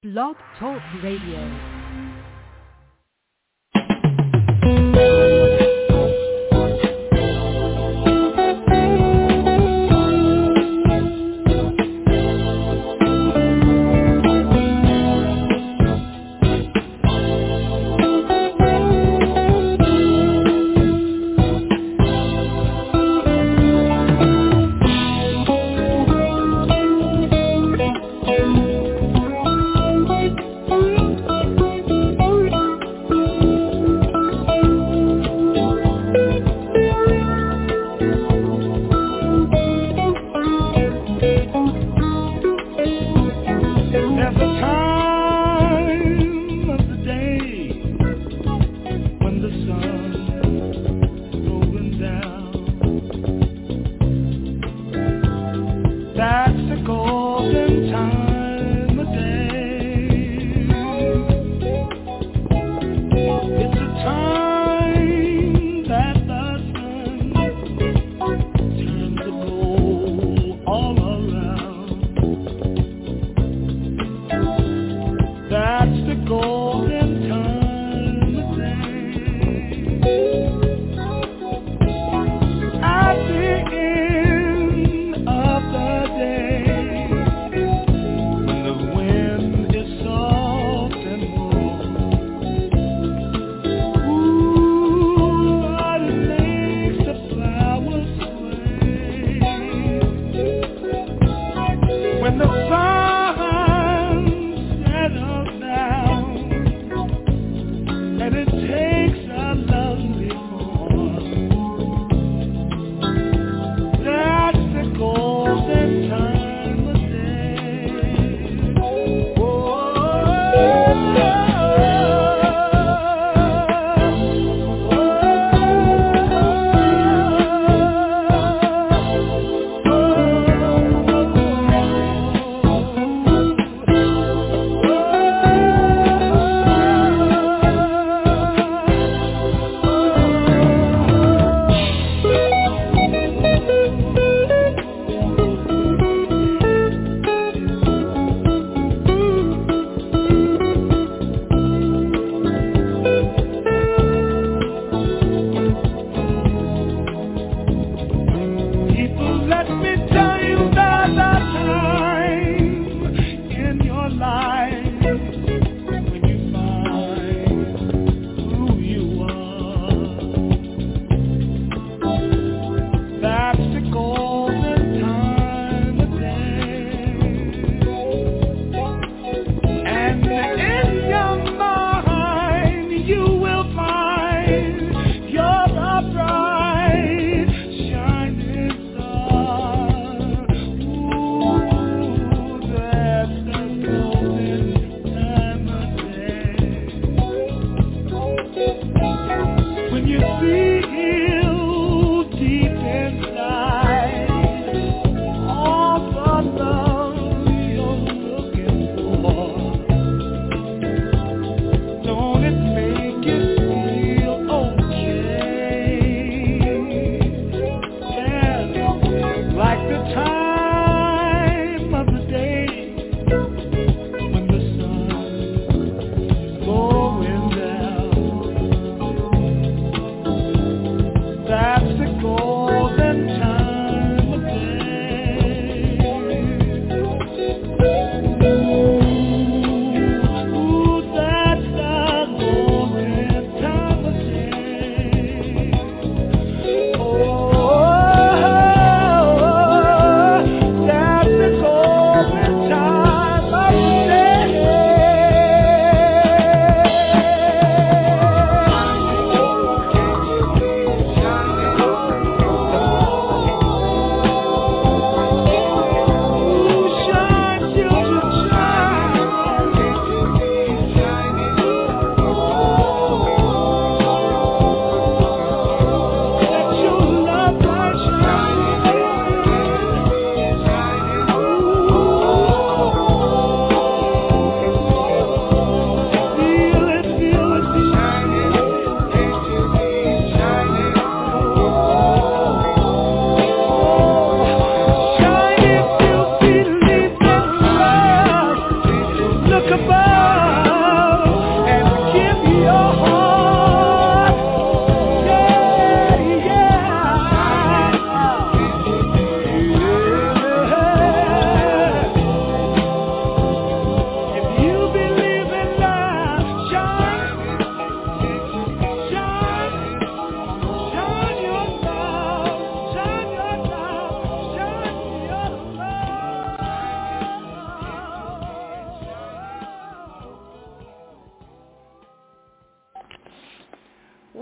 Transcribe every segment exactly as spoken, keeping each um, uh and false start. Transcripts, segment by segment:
Blog Talk Radio.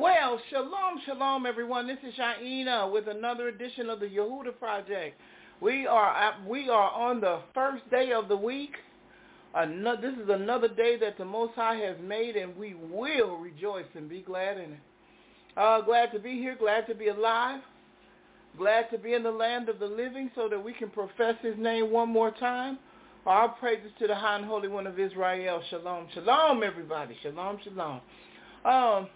Well, shalom, shalom, everyone. This is Shaina with another edition of the Yehuda Project. We are we are on the first day of the week. Another, this is another day that the Most High has made, and we will rejoice and be glad in it. Uh, glad to be here, glad to be alive, glad to be in the land of the living so that we can profess His name one more time. All praises to the High and Holy One of Israel. Shalom, shalom, everybody. Shalom, shalom. Um,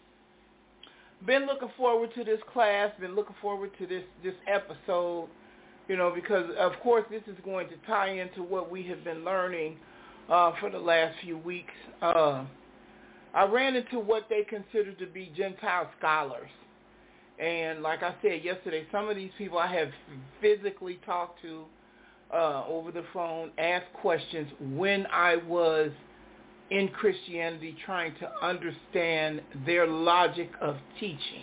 been looking forward to this class. Been looking forward to this this episode. You know, because of course this is going to tie into what we have been learning uh, for the last few weeks. Uh, I ran into what they consider to be Gentile scholars. And like I said yesterday, some of these people I have physically talked to uh, over the phone, asked questions when I was in Christianity trying to understand their logic of teaching.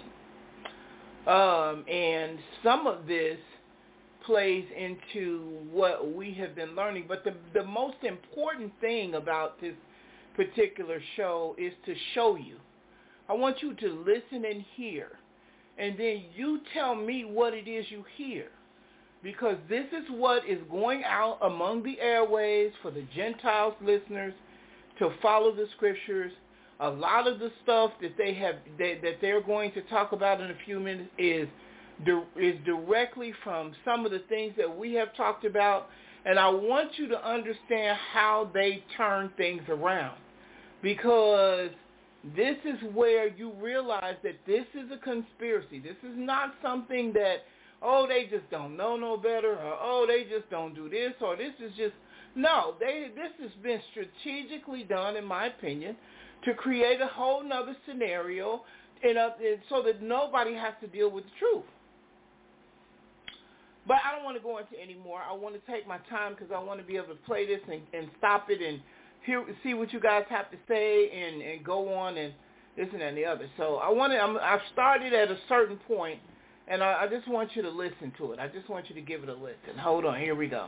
Um, and some of this plays into what we have been learning. But the, the most important thing about this particular show is to show you. I want you to listen and hear. And then you tell me what it is you hear. Because this is what is going out among the airwaves for the Gentiles listeners to follow the scriptures. A lot of the stuff that they have that, that they're going to talk about in a few minutes is is directly from some of the things that we have talked about, and I want you to understand how they turn things around, because this is where you realize that this is a conspiracy. This is not something that, oh, they just don't know no better, or oh, they just don't do this, or this is just, no, they this has been strategically done, in my opinion, to create a whole nother scenario in a, so that nobody has to deal with the truth. But I don't want to go into any more. I want to take my time because I want to be able to play this and, and stop it and hear, see what you guys have to say and, and go on and this and that and the other. So I want to, I'm, I've started at a certain point, and I, I just want you to listen to it. I just want you to give it a listen. Hold on. Here we go.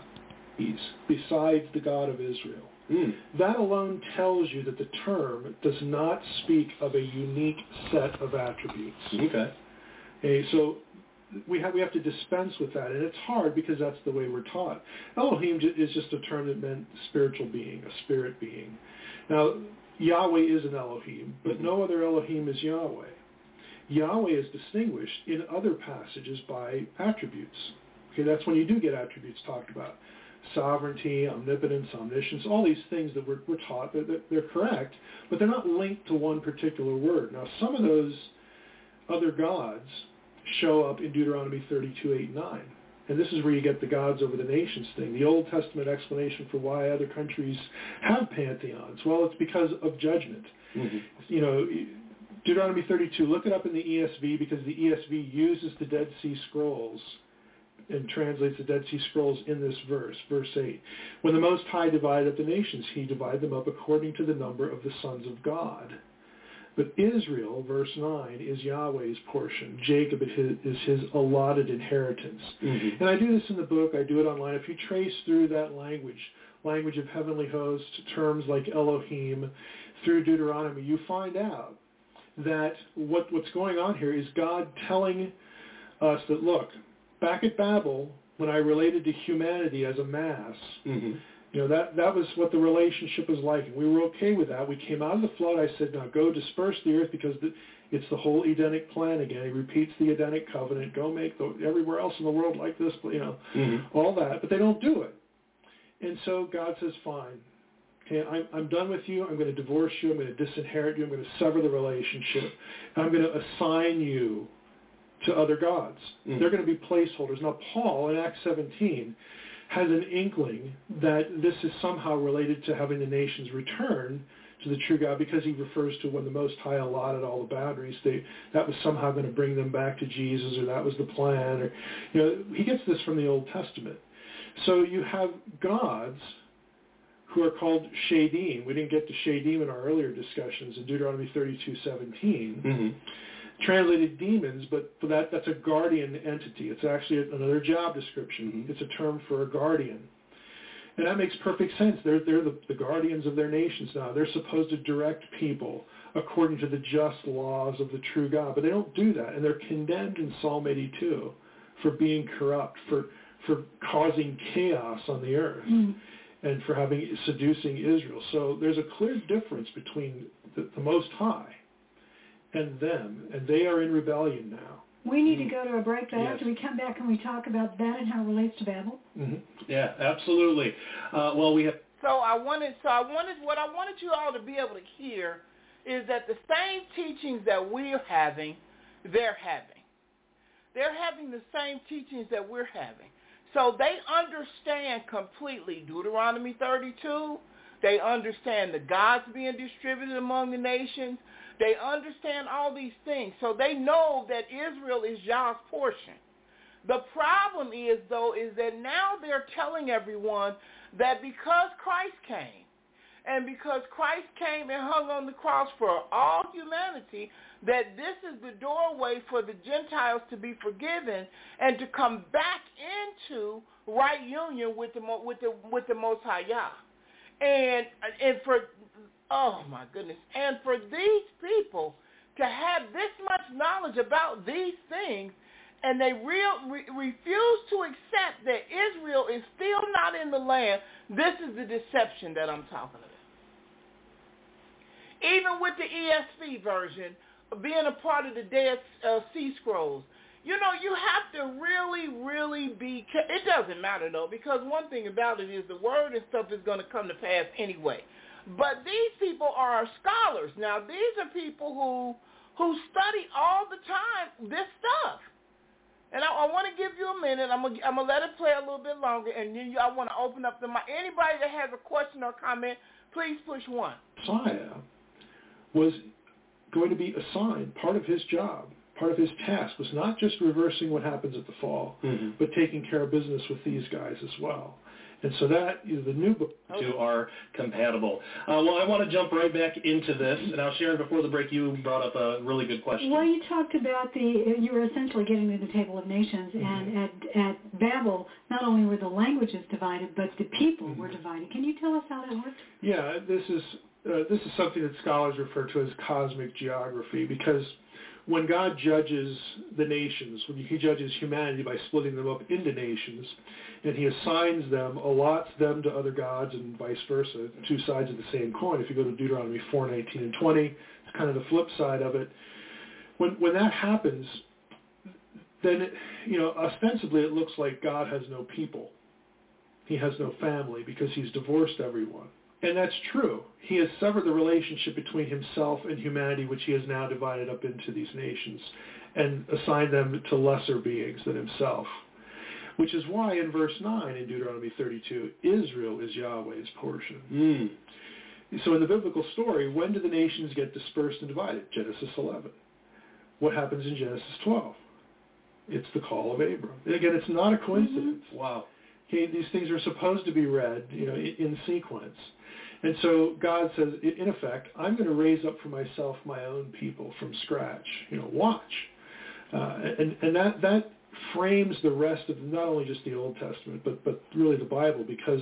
Besides the God of Israel. Mm. That alone tells you that the term does not speak of a unique set of attributes. Okay. Okay, so we have we have to dispense with that, and it's hard because that's the way we're taught. Elohim is just a term that meant spiritual being, a spirit being. Now, Yahweh is an Elohim, but mm-hmm. no other Elohim is Yahweh. Yahweh is distinguished in other passages by attributes. Okay, that's when you do get attributes talked about. Sovereignty, omnipotence, omniscience, all these things that we're, we're taught, they're, they're correct, but they're not linked to one particular word. Now, some of those other gods show up in Deuteronomy thirty-two, eight, nine. And this is where you get the gods over the nations thing, the Old Testament explanation for why other countries have pantheons. Well, it's because of judgment. Mm-hmm. You know, Deuteronomy thirty-two, look it up in the E S V because the E S V uses the Dead Sea Scrolls and translates the Dead Sea Scrolls in this verse, verse eight. When the Most High divided up the nations, he divided them up according to the number of the sons of God. But Israel, verse nine, is Yahweh's portion. Jacob is his, is his allotted inheritance. Mm-hmm. And I do this in the book. I do it online. If you trace through that language, language of heavenly hosts, terms like Elohim, through Deuteronomy, you find out that what, what's going on here is God telling us that, look, back at Babel, when I related to humanity as a mass, mm-hmm. you know, that, that was what the relationship was like. And we were okay with that. We came out of the flood. I said, now go disperse the earth because the, it's the whole Edenic plan again. He repeats the Edenic covenant. Go make the, everywhere else in the world like this, you know, mm-hmm. all that. But they don't do it. And so God says, fine. Okay, I'm, I'm done with you. I'm going to divorce you. I'm going to disinherit you. I'm going to sever the relationship. I'm going to assign you to other gods. Mm. They're going to be placeholders. Now, Paul in Acts seventeen has an inkling that this is somehow related to having the nations return to the true God because he refers to when the Most High allotted all the boundaries. They, that was somehow going to bring them back to Jesus, or that was the plan. Or, you know, he gets this from the Old Testament. So you have gods who are called Shadim. We didn't get to Shadim in our earlier discussions in Deuteronomy thirty-two seventeen. Mm-hmm. Translated demons, but for that, that's a guardian entity. It's actually another job description. Mm-hmm. It's a term for a guardian. And that makes perfect sense. They're, they're the, the guardians of their nations now. They're supposed to direct people according to the just laws of the true God. But they don't do that. And they're condemned in Psalm eighty-two for being corrupt, for, for causing chaos on the earth, mm. and for having seducing Israel. So there's a clear difference between the, the Most High and them. And they are in rebellion now. We need to go to a break, but yes. after we come back and we talk about that and how it relates to Babel. Mm-hmm. Yeah, absolutely. Uh, well, we have. So I wanted, so I wanted, what I wanted you all to be able to hear is that the same teachings that we're having, they're having. They're having the same teachings that we're having. So they understand completely Deuteronomy thirty-two. They understand the gods being distributed among the nations. They understand all these things. So they know that Israel is Yah's portion. The problem is, though, is that now they're telling everyone that because Christ came, and because Christ came and hung on the cross for all humanity, that this is the doorway for the Gentiles to be forgiven and to come back into right union with the with the with the Most High Yah. And and for oh my goodness, and for these people to have this much knowledge about these things, and they real, re, refuse to accept that Israel is still not in the land, this is the deception that I'm talking about. Even with the E S V version, being a part of the Dead uh, Sea Scrolls, you know, you have to really, really be, it doesn't matter though, because one thing about it is the word and stuff is going to come to pass anyway. But these people are scholars. Now, these are people who who study all the time this stuff. And I, I want to give you a minute. I'm going I'm to let it play a little bit longer, and then you, I want to open up the mic. Anybody that has a question or comment, please push one. Messiah was going to be assigned, part of his job, part of his task was not just reversing what happens at the fall, mm-hmm. but taking care of business with these guys as well. And so that is the new book. Two are compatible. Uh, well, I want to jump right back into this. Now, Sharon, before the break, you brought up a really good question. Well, you talked about the, you were essentially getting to the Table of Nations, mm-hmm. and at, at Babel, not only were the languages divided, but the people mm-hmm. were divided. Can you tell us how that worked? Yeah, this is, uh, this is something that scholars refer to as cosmic geography, because when God judges the nations, when he judges humanity by splitting them up into nations, and he assigns them, allots them to other gods and vice versa, two sides of the same coin. If you go to Deuteronomy four, nineteen, and twenty, it's kind of the flip side of it. When when that happens, then, it, you know, ostensibly it looks like God has no people. He has no family because he's divorced everyone. And that's true. He has severed the relationship between himself and humanity, which he has now divided up into these nations and assigned them to lesser beings than himself, which is why in verse nine in Deuteronomy thirty-two, Israel is Yahweh's portion. Mm. So in the biblical story, when do the nations get dispersed and divided? Genesis eleven. What happens in Genesis twelve? It's the call of Abram. And again, it's not a coincidence. Mm-hmm. Wow. Okay, these things are supposed to be read, you know, in sequence. And so God says, in effect, I'm going to raise up for myself my own people from scratch. You know, watch. Uh, and and that, that frames the rest of not only just the Old Testament, but, but really the Bible, because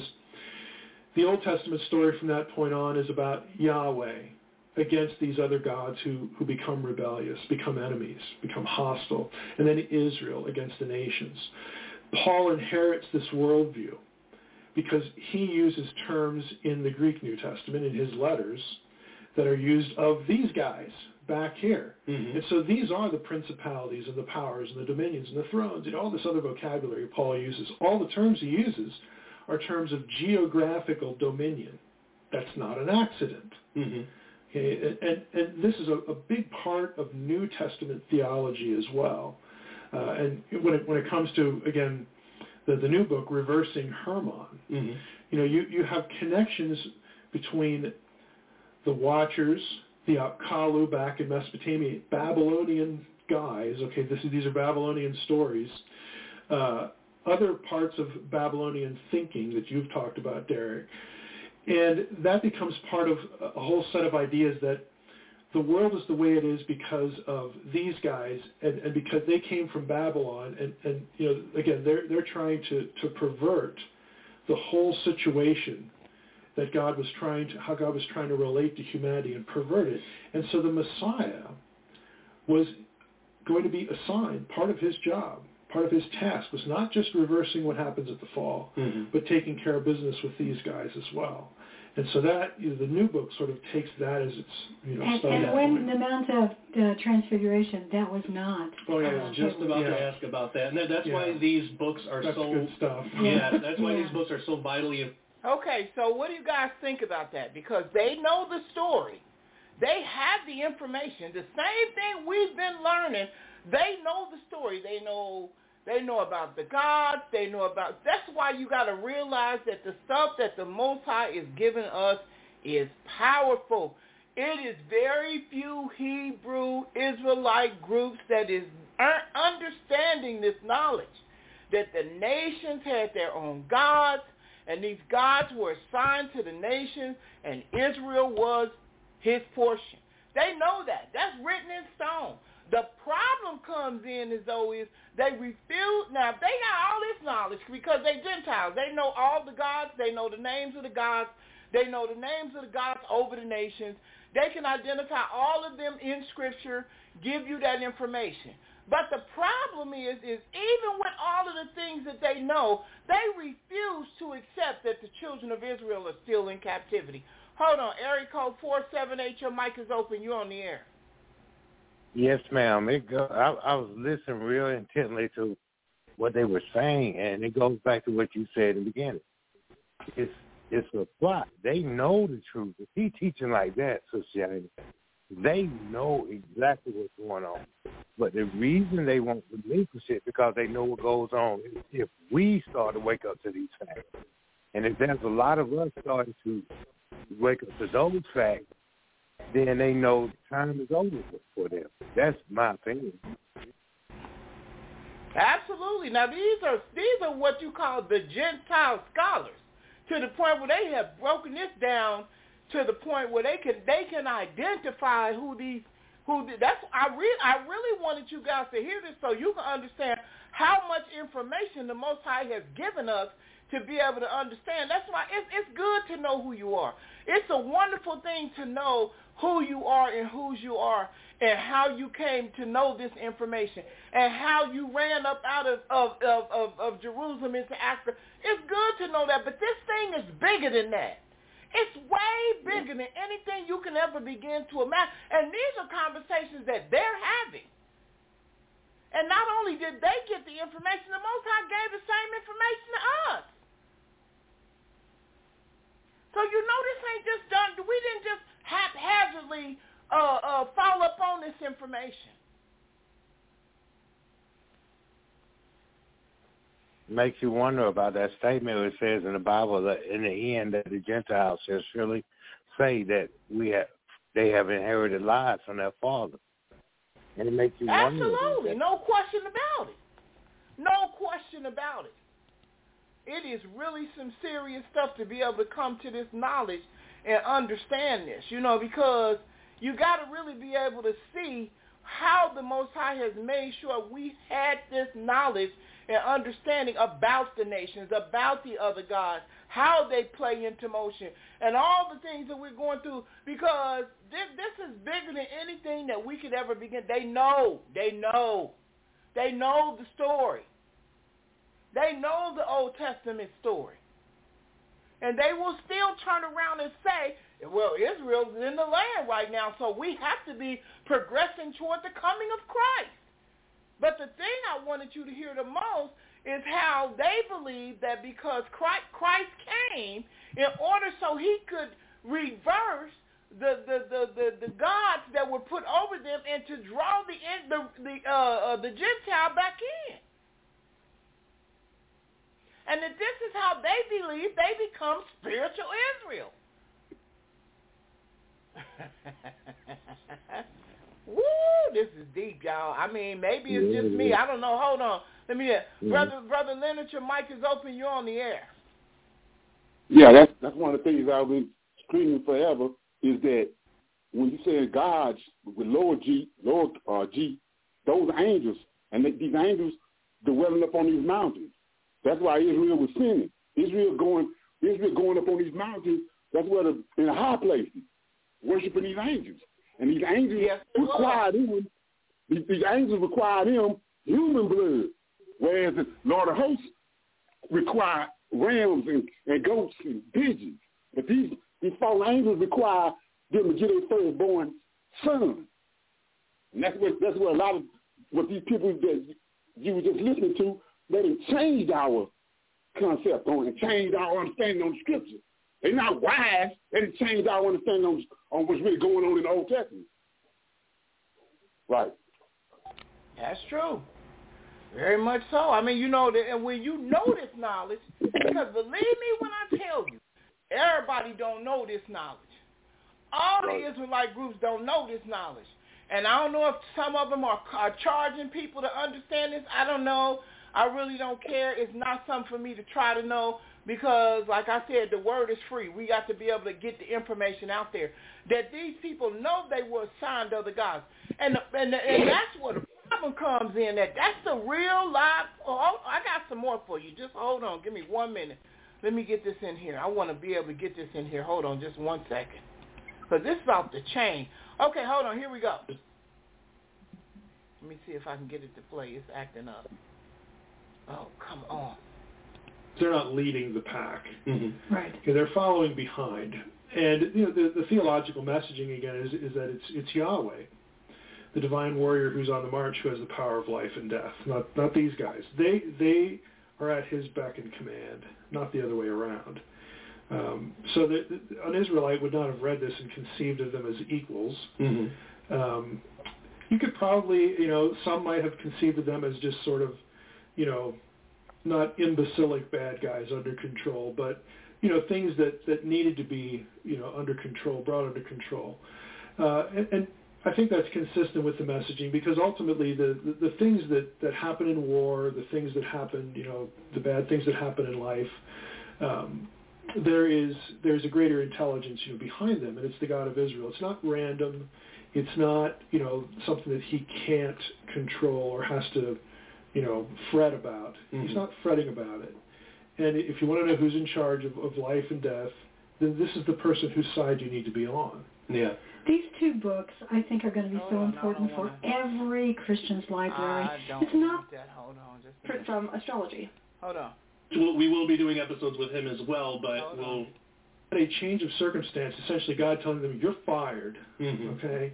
the Old Testament story from that point on is about Yahweh against these other gods who, who become rebellious, become enemies, become hostile, and then Israel against the nations. Paul inherits this worldview because he uses terms in the Greek New Testament, in his letters, that are used of these guys back here. Mm-hmm. And so these are the principalities and the powers and the dominions and the thrones and all this other vocabulary Paul uses. All the terms he uses are terms of geographical dominion. That's not an accident. Mm-hmm. Okay? And, and this is a, a big part of New Testament theology as well. Uh, and when it, when it comes to, again, the, the new book, Reversing Hermon, mm-hmm. you know, you, you have connections between the Watchers, the Apkallu back in Mesopotamia, Babylonian guys, okay, this is, these are Babylonian stories, uh, other parts of Babylonian thinking that you've talked about, Derek, and that becomes part of a whole set of ideas that the world is the way it is because of these guys, and, and because they came from Babylon, and, and you know, again, they're they're trying to, to pervert the whole situation that God was trying to, how God was trying to relate to humanity and pervert it. And so the Messiah was going to be assigned, part of his job, part of his task was not just reversing what happens at the fall, mm-hmm. but taking care of business with these guys as well. And so that, you know, the new book sort of takes that as its, you know, and, starting and when point. the Mount of uh, Transfiguration, that was not. Oh, yeah, I was just about yeah. to ask about that. And that, that's yeah. why these books are that's so... good stuff. Yeah, that's why yeah. these books are so vitally... Okay, so what do you guys think about that? Because they know the story. They have the information. The same thing we've been learning. They know the story. They know... They know about the gods. They know about... That's why you got to realize that the stuff that the Most High is giving us is powerful. It is very few Hebrew Israelite groups that is understanding this knowledge, that the nations had their own gods, and these gods were assigned to the nations, and Israel was his portion. They know that. That's written in stone. The problem comes in as though is they refuse. Now, they got all this knowledge because they Gentiles. They know all the gods. They know the names of the gods. They know the names of the gods over the nations. They can identify all of them in Scripture, give you that information. But the problem is, is even with all of the things that they know, they refuse to accept that the children of Israel are still in captivity. Hold on. Area code four seven eight, your mic is open. You're on the air. Yes, ma'am. It go, I, I was listening real intently to what they were saying, and it goes back to what you said in the beginning. It's it's a plot. They know the truth. If he teaching like that, Sister Yanni, they know exactly what's going on. But the reason they won't relinquish it because they know what goes on is if we start to wake up to these facts. And if there's a lot of us starting to wake up to those facts, then they know time is over for them. That's my opinion. Absolutely. Now these are these are what you call the Gentile scholars, to the point where they have broken this down to the point where they can they can identify who these who that's I really I really wanted you guys to hear this so you can understand how much information the Most High has given us to be able to understand. That's why it's it's good to know who you are. It's a wonderful thing to know who you are and whose you are and how you came to know this information and how you ran up out of, of, of, of, of Jerusalem into Africa. It's good to know that, but this thing is bigger than that. It's way bigger than anything you can ever begin to imagine. And these are conversations that they're having. And not only did they get the information, the Most High gave the same information to us. So you know this ain't just done. We didn't just haphazardly uh, uh, fall up on this information. Makes you wonder about that statement where it says in the Bible that in the end that the Gentiles shall surely say that we have they have inherited lies from their father. And it makes you wonder. Absolutely. No question about it. No question about it. It is really some serious stuff to be able to come to this knowledge and understand this, you know, because you got to really be able to see how the Most High has made sure we had this knowledge and understanding about the nations, about the other gods, how they play into motion, and all the things that we're going through, because this, this is bigger than anything that we could ever begin. They know. They know. They know the story. They know the Old Testament story. And they will still turn around and say, well, Israel's in the land right now, so we have to be progressing toward the coming of Christ. But the thing I wanted you to hear the most is how they believe that because Christ came in order so he could reverse the the, the, the, the gods that were put over them and to draw the the the, uh, uh, the Gentile back in. And that this is how they believe they become spiritual Israel. Woo, this is deep, y'all. I mean, maybe it's just me. I don't know. Hold on. Let me, mm-hmm. brother, brother Leonard, your mic is open. You're on the air. Yeah, that's that's one of the things I've been screaming forever. Is that when you say gods with lower G, lower uh, G, those angels, and they, these angels dwelling up on these mountains. That's why Israel was sinning, Israel going, Israel going up on these mountains. That's where the in the high places, worshiping these angels, and these angels yes, require them. These, these angels require them human blood, whereas the Lord of hosts require rams and, and goats and pigeons. But these these fallen angels require them to get their firstborn son, and that's what that's what a lot of what these people that you were just listening to, they done changed our concept on and changed our understanding on the scripture. They're not wise. They done changed our understanding on, on what's really going on in the Old Testament. Right. That's true. Very much so. I mean, you know, that, and when you know this knowledge, because believe me when I tell you, everybody don't know this knowledge. All right. The Israelite groups don't know this knowledge. And I don't know if some of them are, are charging people to understand this. I don't know. I really don't care. It's not something for me to try to know because, like I said, the word is free. We got to be able to get the information out there that these people know they were assigned other gods. And, the, and, the, and that's where the problem comes in. That That's the real life. Oh, I got some more for you. Just hold on. Give me one minute. Let me get this in here. I want to be able to get this in here. Hold on just one second. Because this is off the chain. Okay, hold on. Here we go. Let me see if I can get it to play. It's acting up. Oh, come on. They're not leading the pack. Mm-hmm. Right. They're following behind. And you know, the, the theological messaging, again, is, is that it's it's Yahweh, the divine warrior who's on the march, who has the power of life and death, not not these guys. They they are at his beck and command, not the other way around. Um, so that an Israelite would not have read this and conceived of them as equals. Mm-hmm. Um, you could probably, you know, some might have conceived of them as just sort of, you know, not imbecilic bad guys under control, but, you know, things that, that needed to be, you know, under control, brought under control. Uh, and, and I think that's consistent with the messaging because ultimately the, the, the things that, that happen in war, the things that happen, you know, the bad things that happen in life, um, there is there's a greater intelligence, you know, behind them, and it's the God of Israel. It's not random. It's not, you know, something that he can't control or has to, you know, fret about. Mm-hmm. He's not fretting about it. And if you want to know who's in charge of, of life and death, then this is the person whose side you need to be on. Yeah. These two books, I think, are going to be Hold so on, important for every Christian's library. I don't it's not that. Hold on, just a for, from astrology. Hold on. We will be doing episodes with him as well, but Hold we'll... on. A change of circumstance, essentially God telling them, you're fired, mm-hmm. okay?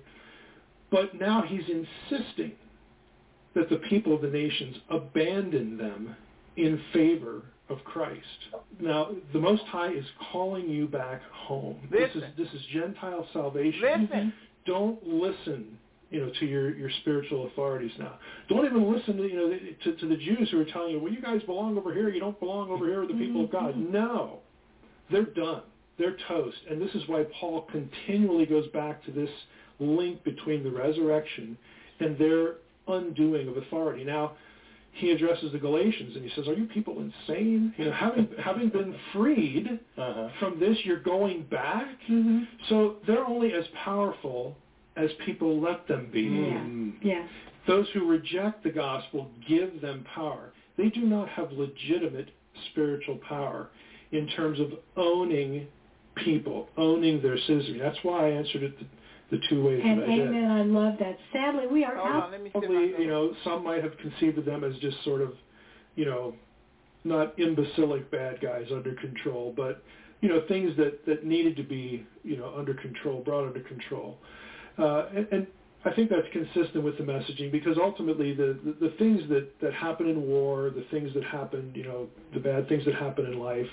But now he's insisting that the people of the nations abandon them in favor of Christ. Now, the Most High is calling you back home. Listen. This is this is Gentile salvation. Listen. Don't listen, you know, to your, your spiritual authorities now. Don't even listen to, you know, to, to the Jews who are telling you, well, you guys belong over here. You don't belong over here with the people of God. No. They're done. They're toast. And this is why Paul continually goes back to this link between the resurrection and their undoing of authority. Now, he addresses the Galatians and he says, are you people insane? You know, having having been freed uh-huh. from this, you're going back? Mm-hmm. So they're only as powerful as people let them be. Mm. Yeah. Those who reject the gospel give them power. They do not have legitimate spiritual power in terms of owning people, owning their citizenry. That's why I answered it the, the two ways and that I amen, did. I love that. Sadly, we are Hold out. on, let me see Probably, you know, some might have conceived of them as just sort of, you know, not imbecilic bad guys under control, but, you know, things that, that needed to be, you know, under control, brought under control. Uh, and, and I think that's consistent with the messaging because ultimately the, the, the things that, that happen in war, the things that happen, you know, the bad things that happen in life,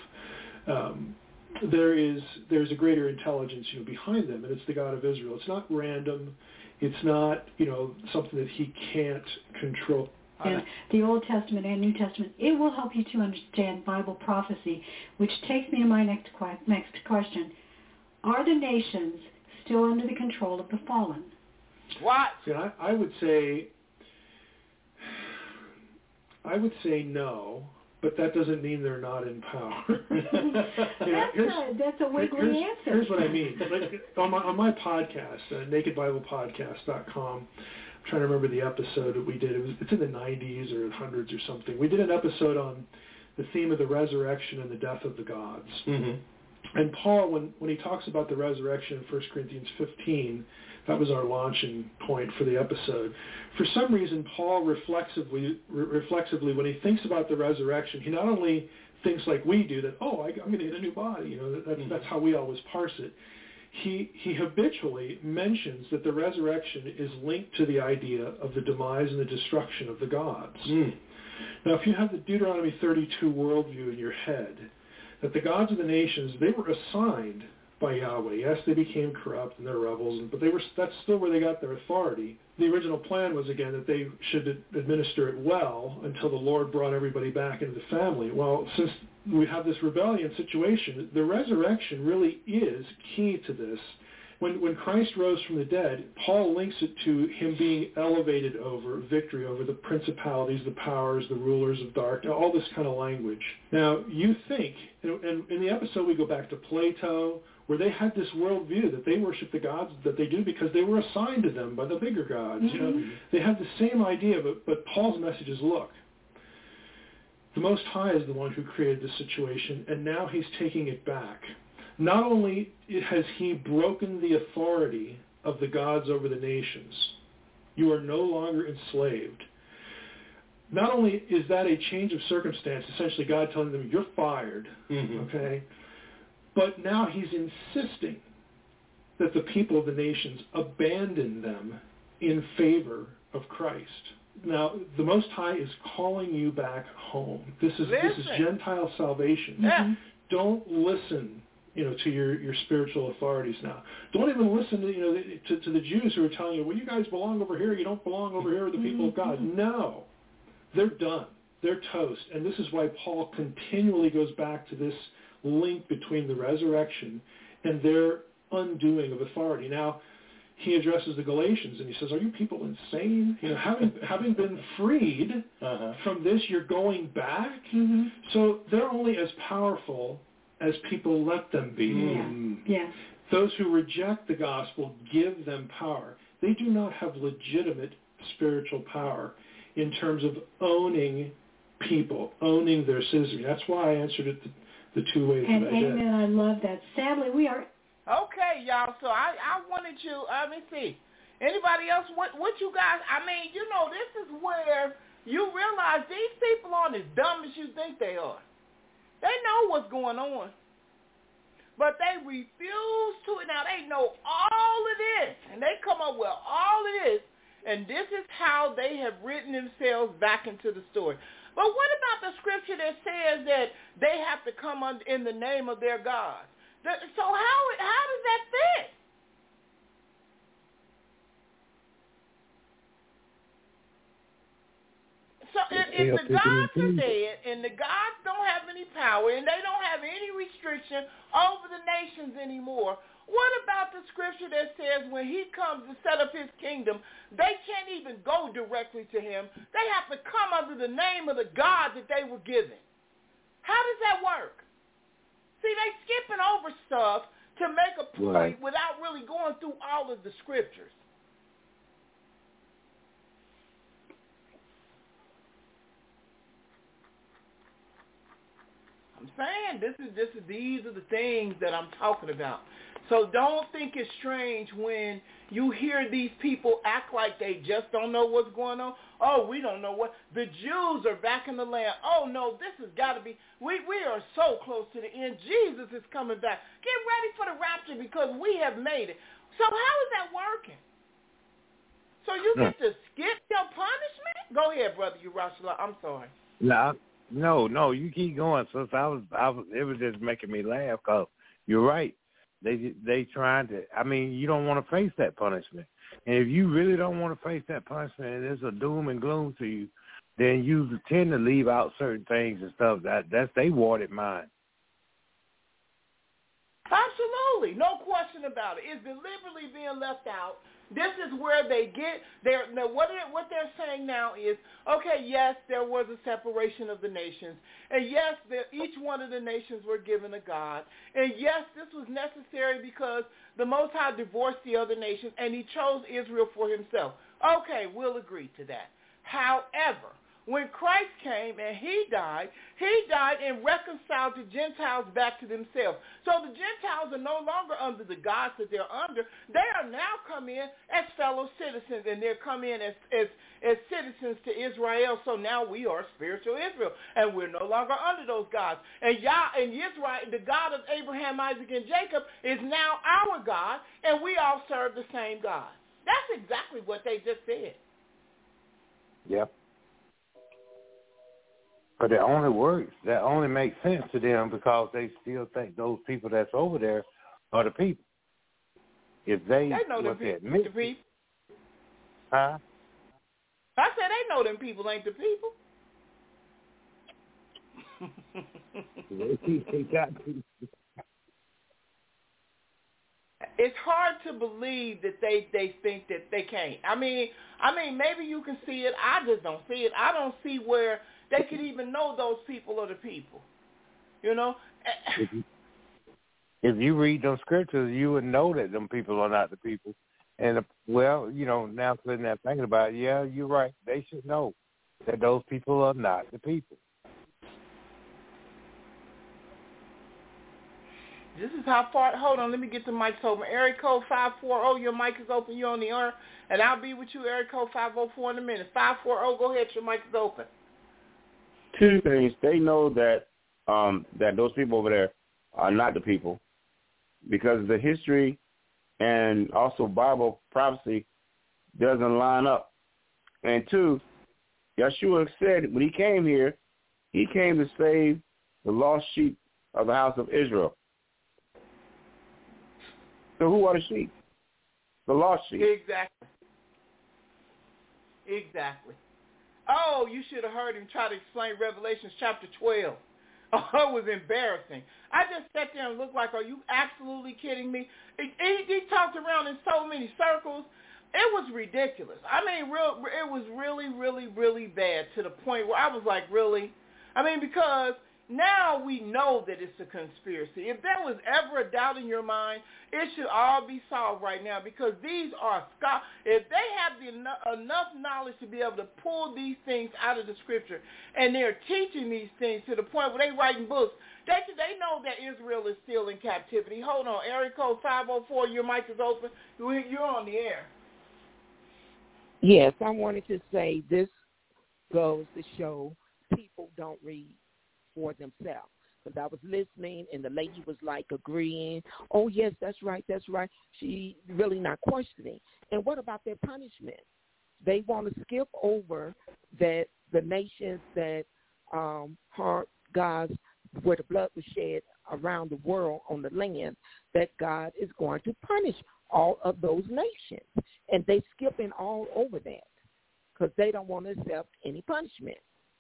um, there is there's a greater intelligence, you know, behind them, and it's the God of Israel. It's not random. It's not, you know, something that he can't control. Yeah, the Old Testament and New Testament, it will help you to understand Bible prophecy, which takes me to my next que- next question. Are the nations still under the control of the fallen? What? See, I, I would say, I would say no, but that doesn't mean they're not in power. you know, that's, a, that's a wiggly here's, answer. Here's what I mean. Like, on, my, on my podcast, uh, naked bible podcast dot com, I'm trying to remember the episode that we did. It was, it's in the nineties or hundreds or something. We did an episode on the theme of the resurrection and the death of the gods. Mm-hmm. And Paul, when, when he talks about the resurrection in First Corinthians fifteen, that was our launching point for the episode. For some reason, Paul reflexively, re- reflexively, when he thinks about the resurrection, he not only thinks like we do, that, oh, I, I'm going to get a new body. You know, that, that's, mm-hmm. that's how we always parse it. He, he habitually mentions that the resurrection is linked to the idea of the demise and the destruction of the gods. Mm. Now, if you have the Deuteronomy thirty-two worldview in your head, that the gods of the nations, they were assigned by Yahweh. Yes, they became corrupt and they're rebels, but they were that's still where they got their authority. The original plan was, again, that they should administer it well until the Lord brought everybody back into the family. Well, since we have this rebellion situation, the resurrection really is key to this. When when Christ rose from the dead, Paul links it to him being elevated over, victory over the principalities, the powers, the rulers of darkness, all this kind of language. Now, you think, and in the episode we go back to Plato, where they had this worldview that they worship the gods that they do because they were assigned to them by the bigger gods. Mm-hmm. You know, they had the same idea, but, but Paul's message is, look, the Most High is the one who created this situation, and now he's taking it back. Not only has he broken the authority of the gods over the nations, you are no longer enslaved. Not only is that a change of circumstance, essentially God telling them, you're fired, mm-hmm. okay, but now he's insisting that the people of the nations abandon them in favor of Christ. Now, the Most High is calling you back home. This is listen. This is Gentile salvation. Yeah. Don't listen, you know, to your, your spiritual authorities now. Don't even listen to, you know, to, to the Jews who are telling you, well, you guys belong over here. You don't belong over here with the people of God. No. They're done. They're toast. And this is why Paul continually goes back to this link between the resurrection and their undoing of authority. Now, he addresses the Galatians and he says, are you people insane? You know, having having been freed uh-huh. from this, you're going back? Mm-hmm. So they're only as powerful as people let them be. Mm. Yeah. Those who reject the gospel give them power. They do not have legitimate spiritual power in terms of owning people, owning their citizenry. That's why I answered it the, the two ways and that I did. Amen, I love that. Sadly, we are... Okay, y'all, so I, I wanted you, uh, let me see. Anybody else, what, what you guys, I mean, you know, this is where you realize these people aren't as dumb as you think they are. They know what's going on, but they refuse to. Now, they know all of this, and they come up with all of this, and this is how they have written themselves back into the story. But what about the scripture that says that they have to come under, in the name of their God? So how how does that fit? So if, if the gods are dead and the gods don't have any power and they don't have any restriction over the nations anymore, what about the scripture that says when he comes to set up his kingdom, they can't even go directly to him. They have to come under the name of the God that they were given. How does that work? See, they skipping over stuff to make a point right. without really going through all of the scriptures. I'm saying this is this is these are the things that I'm talking about. So don't think it's strange when you hear these people act like they just don't know what's going on. Oh, we don't know what. The Jews are back in the land. Oh, no, this has got to be. We, we are so close to the end. Jesus is coming back. Get ready for the rapture because we have made it. So how is that working? So you get to skip your punishment? Go ahead, Brother Urashila. I'm sorry. No, no, no. You keep going, sis. I was, I was, it was just making me laugh because you're right. They they trying to, I mean, you don't want to face that punishment. And if you really don't want to face that punishment and there's a doom and gloom to you, then you tend to leave out certain things and stuff. That That's they watered mind. Absolutely. No question about it. It's deliberately being left out. This is where they get their, what they're, what they're saying now is, okay, yes, there was a separation of the nations. And yes, there, each one of the nations were given a God. And yes, this was necessary because the Most High divorced the other nations and he chose Israel for himself. Okay, we'll agree to that. However, when Christ came and he died, he died and reconciled the Gentiles back to themselves. So the Gentiles are no longer under the gods that they're under. They are now come in as fellow citizens, and they're come in as, as, as citizens to Israel. So now we are spiritual Israel, and we're no longer under those gods. And Yah and Israel, the God of Abraham, Isaac, and Jacob, is now our God, and we all serve the same God. That's exactly what they just said. Yep. But it only works. That only makes sense to them because they still think those people that's over there are the people. If they, they know them pe- people, the people. Huh? I said they know them people ain't the people. They got people. It's hard to believe that they, they think that they can't. I mean, I mean, maybe you can see it. I just don't see it. I don't see where they could even know those people are the people. You know? If you, if you read those scriptures, you would know that them people are not the people. And, well, you know, now sitting there thinking about it, yeah, you're right. They should know that those people are not the people. This is how far, hold on, let me get the mics open. Area code five four zero, your mic is open, you're on the air, and I'll be with you, area code five oh four in a minute. five four zero, go ahead, your mic is open. Two things. They know that um, that those people over there are not the people because the history and also Bible prophecy doesn't line up. And two, Yeshua said when he came here, he came to save the lost sheep of the house of Israel. So who are the sheep? The lost sheep. Exactly. Exactly. Oh, you should have heard him try to explain Revelations chapter twelve. Oh, it was embarrassing. I just sat there and looked like, are you absolutely kidding me? He, he, he talked around in so many circles. It was ridiculous. I mean, real. It was really, really, really bad to the point where I was like, really? I mean, because now we know that it's a conspiracy. If there was ever a doubt in your mind, it should all be solved right now because these are scholars. If they have the enough, enough knowledge to be able to pull these things out of the scripture and they're teaching these things to the point where they're writing books, they, they know that Israel is still in captivity. Hold on. Area code five oh four, your mic is open. You're on the air. Yes, I wanted to say this goes to show people don't read for themselves. Because I was listening, and the lady was like agreeing, oh, yes, that's right, that's right. She really not questioning. And what about their punishment? They want to skip over that the nations that um, hurt God's, where the blood was shed around the world on the land, that God is going to punish all of those nations. And they skipping all over that because they don't want to accept any punishment.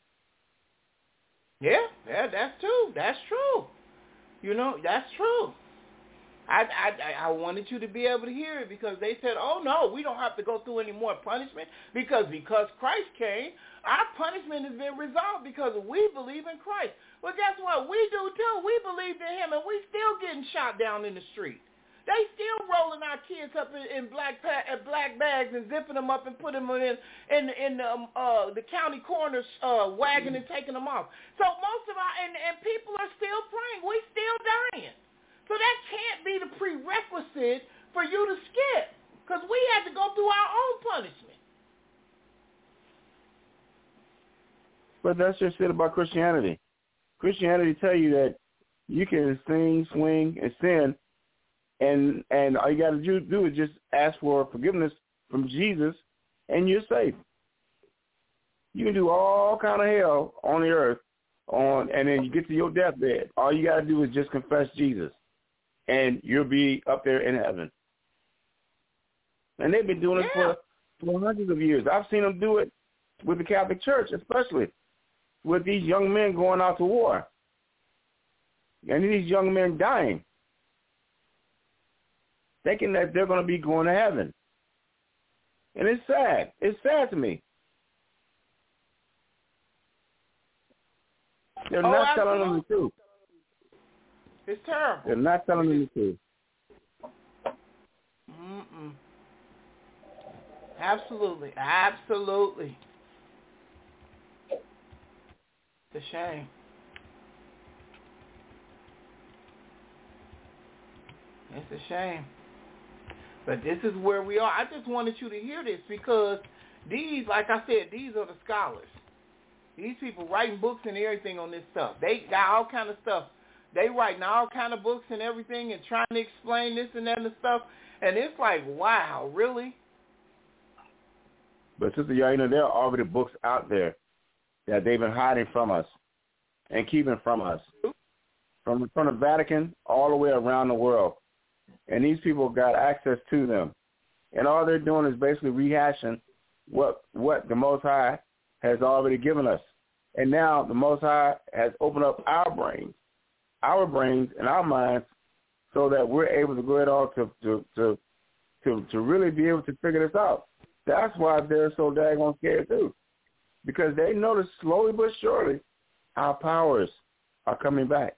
Yeah, yeah, that's true. That's true. You know, that's true. I, I, I wanted you to be able to hear it because they said, oh, no, we don't have to go through any more punishment because because Christ came, our punishment has been resolved because we believe in Christ. Well, guess what? We do, too. We believed in him, and we still getting shot down in the street. They still rolling our kids up in, in black pa- uh, black bags and zipping them up and putting them in in in the, um, uh, the county coroner's uh, wagon and taking them off. So most of our and, and people are still praying. We still dying. So that can't be the prerequisite for you to skip because we had to go through our own punishment. But that's just it about Christianity. Christianity tell you that you can sing, swing, and sin. And and all you got to do, do is just ask for forgiveness from Jesus, and you're safe. You can do all kind of hell on the earth, on, and then you get to your deathbed. All you got to do is just confess Jesus, and you'll be up there in heaven. And they've been doing yeah. it for, for hundreds of years. I've seen them do it with the Catholic Church, especially with these young men going out to war, and these young men dying, thinking that they're going to be going to heaven. And it's sad. It's sad to me. They're oh, not absolutely. telling them the truth. It's terrible. They're not telling them the truth. Mm-mm. Absolutely. Absolutely. a shame. It's a shame. But this is where we are. I just wanted you to hear this because these, like I said, these are the scholars. These people writing books and everything on this stuff. They got all kind of stuff. They writing all kind of books and everything and trying to explain this and that and stuff. And it's like, wow, really? But Sister Yaina, there are already books out there that they've been hiding from us and keeping from us. From, from the Vatican all the way around the world. And these people got access to them. And all they're doing is basically rehashing what what the Most High has already given us. And now the Most High has opened up our brains, our brains and our minds so that we're able to go ahead on to, to, to, to, to really be able to figure this out. That's why they're so daggone scared too. Because they notice slowly but surely our powers are coming back.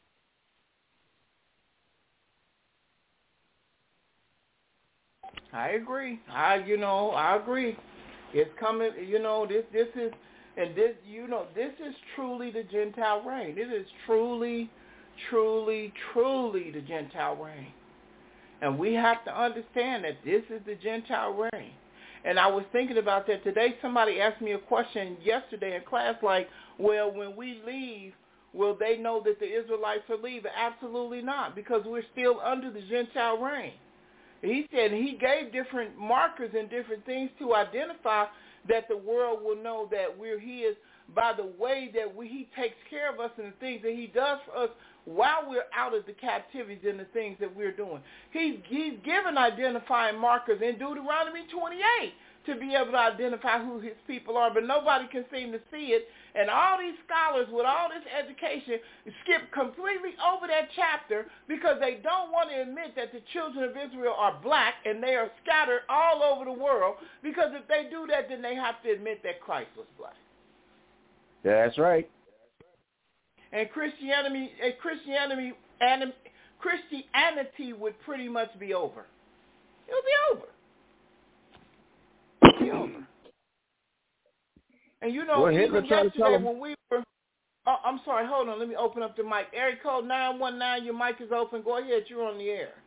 I agree. I, you know, I agree. It's coming, you know, this, this is, and this, you know, this is truly the Gentile reign. It is truly, truly, truly the Gentile reign. And we have to understand that this is the Gentile reign. And I was thinking about that today. Somebody asked me a question yesterday in class like, well, when we leave, will they know that the Israelites are leaving? Absolutely not, because we're still under the Gentile reign. He said he gave different markers and different things to identify that the world will know that we're his by the way that we, he takes care of us and the things that he does for us while we're out of the captivities and the things that we're doing. He's, he's given identifying markers in Deuteronomy twenty-eight to be able to identify who his people are, but nobody can seem to see it. And all these scholars with all this education skip completely over that chapter because they don't want to admit that the children of Israel are black and they are scattered all over the world, because if they do that, then they have to admit that Christ was black. That's right. And Christianity, and Christianity, and Christianity would pretty much be over. It'll be over. It'll be over. And you know, well, even yesterday when we were, oh, I'm sorry, hold on, let me open up the mic. Area code nine one nine, your mic is open. Go ahead, you're on the air.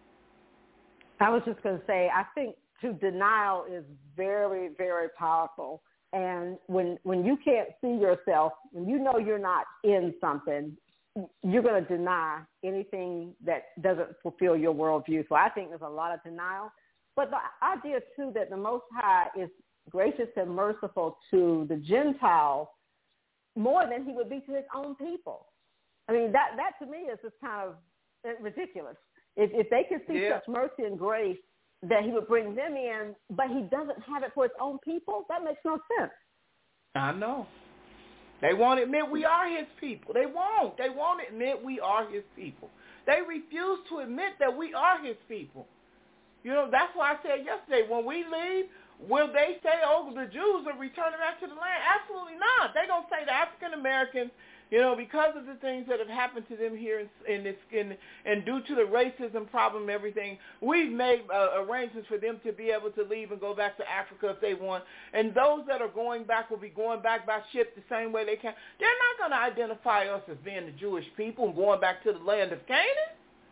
I was just going to say, I think to denial is very, very powerful. And when when you can't see yourself, when you know you're not in something, you're going to deny anything that doesn't fulfill your worldview. So I think there's a lot of denial. But the idea, too, that the Most High is gracious and merciful to the Gentiles more than he would be to his own people. I mean, that, that to me is just kind of ridiculous. If, if they could see yeah. such mercy and grace that he would bring them in, but he doesn't have it for his own people, that makes no sense. I know. They won't admit we are his people. They won't. They won't admit we are his people. They refuse to admit that we are his people. You know, that's why I said yesterday, when we leave, will they say, oh, the Jews are returning back to the land? Absolutely not. They're going to say the African Americans, you know, because of the things that have happened to them here in, in this, in, and due to the racism problem and everything, we've made uh, arrangements for them to be able to leave and go back to Africa if they want. And those that are going back will be going back by ship the same way they can. They're not going to identify us as being the Jewish people and going back to the land of Canaan.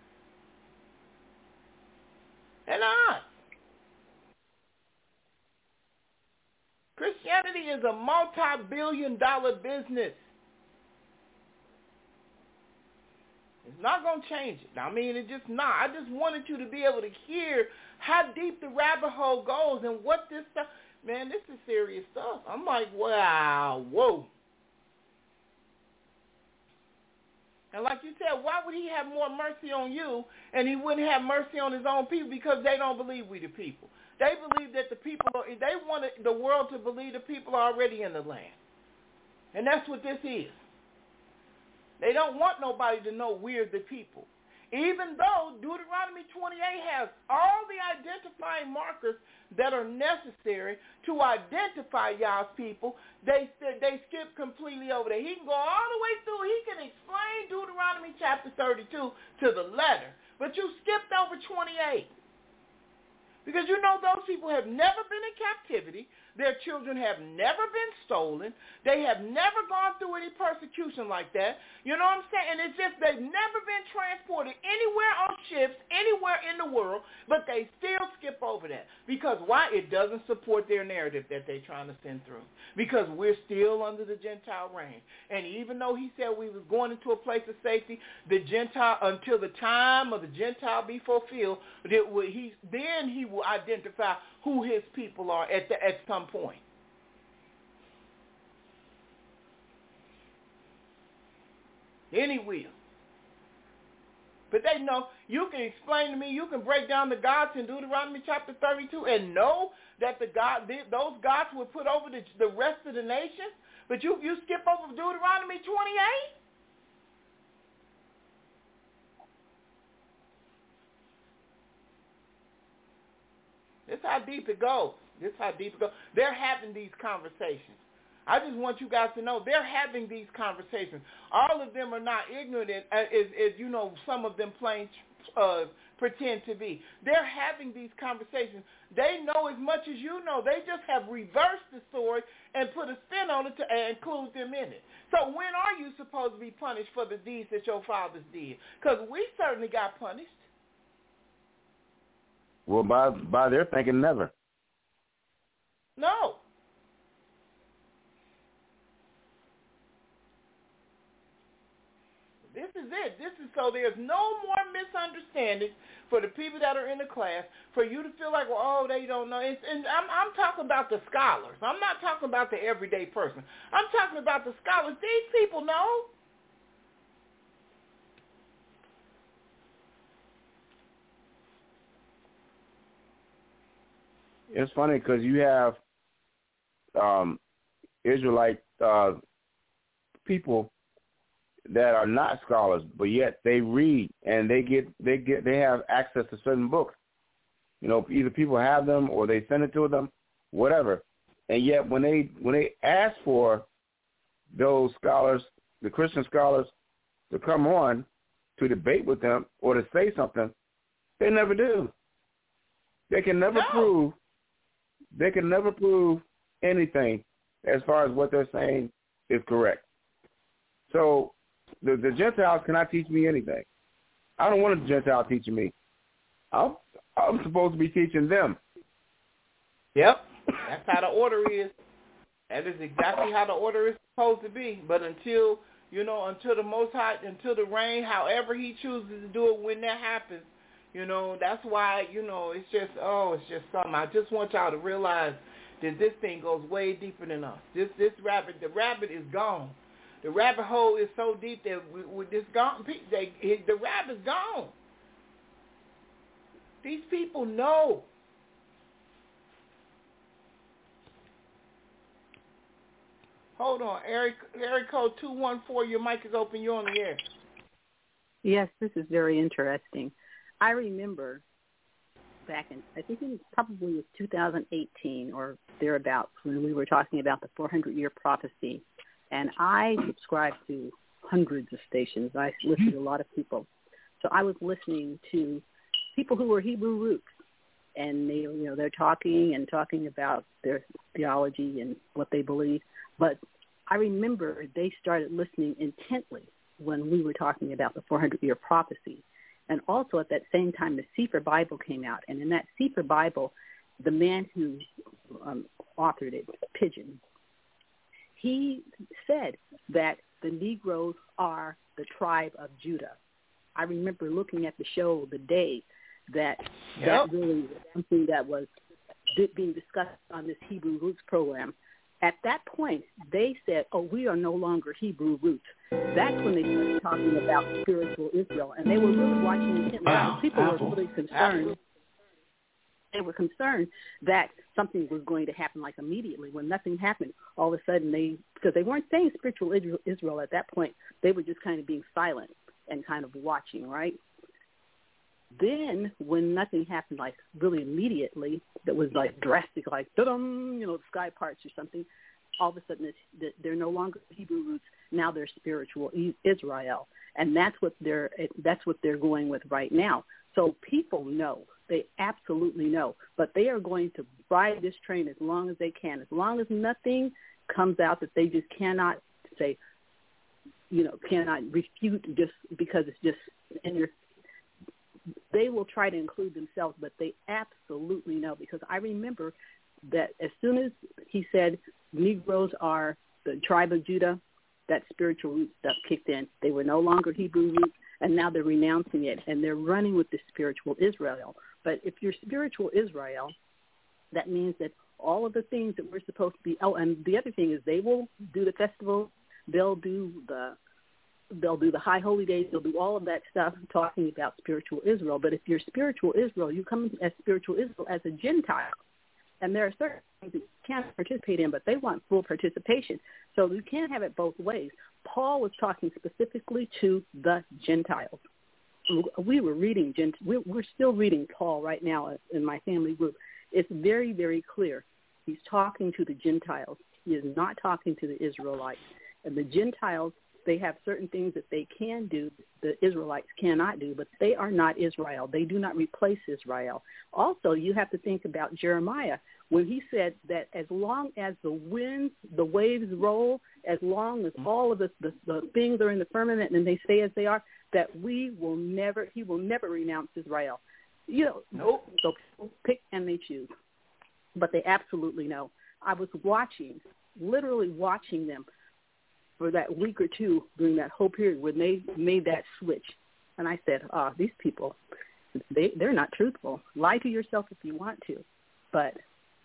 They're not. Christianity is a multi-billion dollar business. It's not going to change it. I mean, it's just not. I just wanted you to be able to hear how deep the rabbit hole goes and what this stuff. Man, this is serious stuff. I'm like, wow, whoa. And like you said, why would he have more mercy on you and he wouldn't have mercy on his own people? Because they don't believe we the people. They believe that the people, are, they want the world to believe the people are already in the land. And that's what this is. They don't want nobody to know we're the people. Even though Deuteronomy twenty-eight has all the identifying markers that are necessary to identify y'all's people, they they skip completely over there. He can go all the way through. He can explain Deuteronomy chapter thirty-two to the letter. But you skipped over twenty-eight. Because you know those people have never been in captivity. Their children have never been stolen. They have never gone through any persecution like that. You know what I'm saying? And it's just they've never been transported anywhere on ships, anywhere in the world, but they still skip over that. Because why? It doesn't support their narrative that they're trying to send through. Because we're still under the Gentile reign. And even though he said we was going into a place of safety, the Gentile, until the time of the Gentile be fulfilled, that he, then he will identify who his people are at the, at some point. Then he will. But they know, you can explain to me, you can break down the gods in Deuteronomy chapter thirty-two and know that the God, those gods were put over the, the rest of the nation, but you, you skip over Deuteronomy twenty-eight? This is how deep it goes. This is how deep it goes. They're having these conversations. I just want you guys to know they're having these conversations. All of them are not ignorant, as, as you know, some of them plain uh, pretend to be. They're having these conversations. They know as much as you know. They just have reversed the story and put a spin on it to include them in it. So when are you supposed to be punished for the deeds that your fathers did? Because we certainly got punished. Well, by by their thinking, never. No. This is it. This is so there's no more misunderstanding for the people that are in the class, for you to feel like, well, oh, they don't know. It's, and I'm, I'm talking about the scholars. I'm not talking about the everyday person. I'm talking about the scholars. These people know. It's funny because you have um, Israelite uh, people that are not scholars, but yet they read and they get they get they have access to certain books. You know, either people have them or they send it to them, whatever. And yet when they when they ask for those scholars, the Christian scholars, to come on to debate with them or to say something, they never do. They can never no. prove. They can never prove anything as far as what they're saying is correct. So the, the Gentiles cannot teach me anything. I don't want a Gentile teaching me. I'm, I'm supposed to be teaching them. Yep. That's how the order is. That is exactly how the order is supposed to be. But until, you know, until the Most High, until the rain, however he chooses to do it, when that happens, you know, that's why, you know, it's just, oh, it's just something. I just want y'all to realize that this thing goes way deeper than us. This this rabbit, the rabbit is gone. The rabbit hole is so deep that we, we this gone. They, the rabbit's gone. These people know. Hold on, Eric. Eric code two one four. Your mic is open. You're on the air. Yes, this is very interesting. I remember back in, I think it was probably two thousand eighteen or thereabouts, when we were talking about the four hundred year prophecy. And I subscribed to hundreds of stations. I listened to a lot of people. So I was listening to people who were Hebrew roots. And they, you know, they're talking and talking about their theology and what they believe. But I remember they started listening intently when we were talking about the four hundred year prophecy. And also at that same time, the Sefer Bible came out. And in that Sefer Bible, the man who um, authored it, Pigeon, he said that the Negroes are the tribe of Judah. I remember looking at the show the day that yep. that really was something that was being discussed on this Hebrew Roots program. At that point, they said, oh, we are no longer Hebrew roots. That's when they started talking about spiritual Israel. And they were really watching it. Wow. People Apple. were really concerned. Apple. They were concerned that something was going to happen, like immediately. When nothing happened, all of a sudden they, because they weren't saying spiritual Israel at that point, they were just kind of being silent and kind of watching, right? Then when nothing happened, like really immediately, that was like drastic, like da-dum, you know, the sky parts or something, all of a sudden it's, they're no longer Hebrew roots. Now they're spiritual Israel, and that's what they're that's what they're going with right now. So people know They absolutely know. But they are going to ride this train as long as they can, as long as nothing comes out that they just cannot say, you know, cannot refute just because it's just in your, they will try to include themselves, but they absolutely know, because I remember that as soon as he said Negroes are the tribe of Judah, that spiritual root stuff kicked in. They were no longer Hebrew roots, and now they're renouncing it, and they're running with the spiritual Israel. But if you're spiritual Israel, that means that all of the things that we're supposed to be, oh, and the other thing is they will do the festival, they'll do the they'll do the high holy days, they'll do all of that stuff talking about spiritual Israel. But if you're spiritual Israel, you come as spiritual Israel as a Gentile. And there are certain things that you can't participate in, but they want full participation. So you can't have it both ways. Paul was talking specifically to the Gentiles. We were reading, we're still reading Paul right now in my family group. It's very, very clear. He's talking to the Gentiles. He is not talking to the Israelites. And the Gentiles, they have certain things that they can do, the Israelites cannot do, but they are not Israel. They do not replace Israel. Also, you have to think about Jeremiah when he said that as long as the winds, the waves roll, as long as all of the, the, the things are in the firmament and they stay as they are, that we will never, he will never renounce Israel. You know, nope. So people pick and they choose, but they absolutely know. I was watching, literally watching them for that week or two during that whole period when they made that switch. And I said, ah, oh, these people, they, they're not truthful. Lie to yourself if you want to. But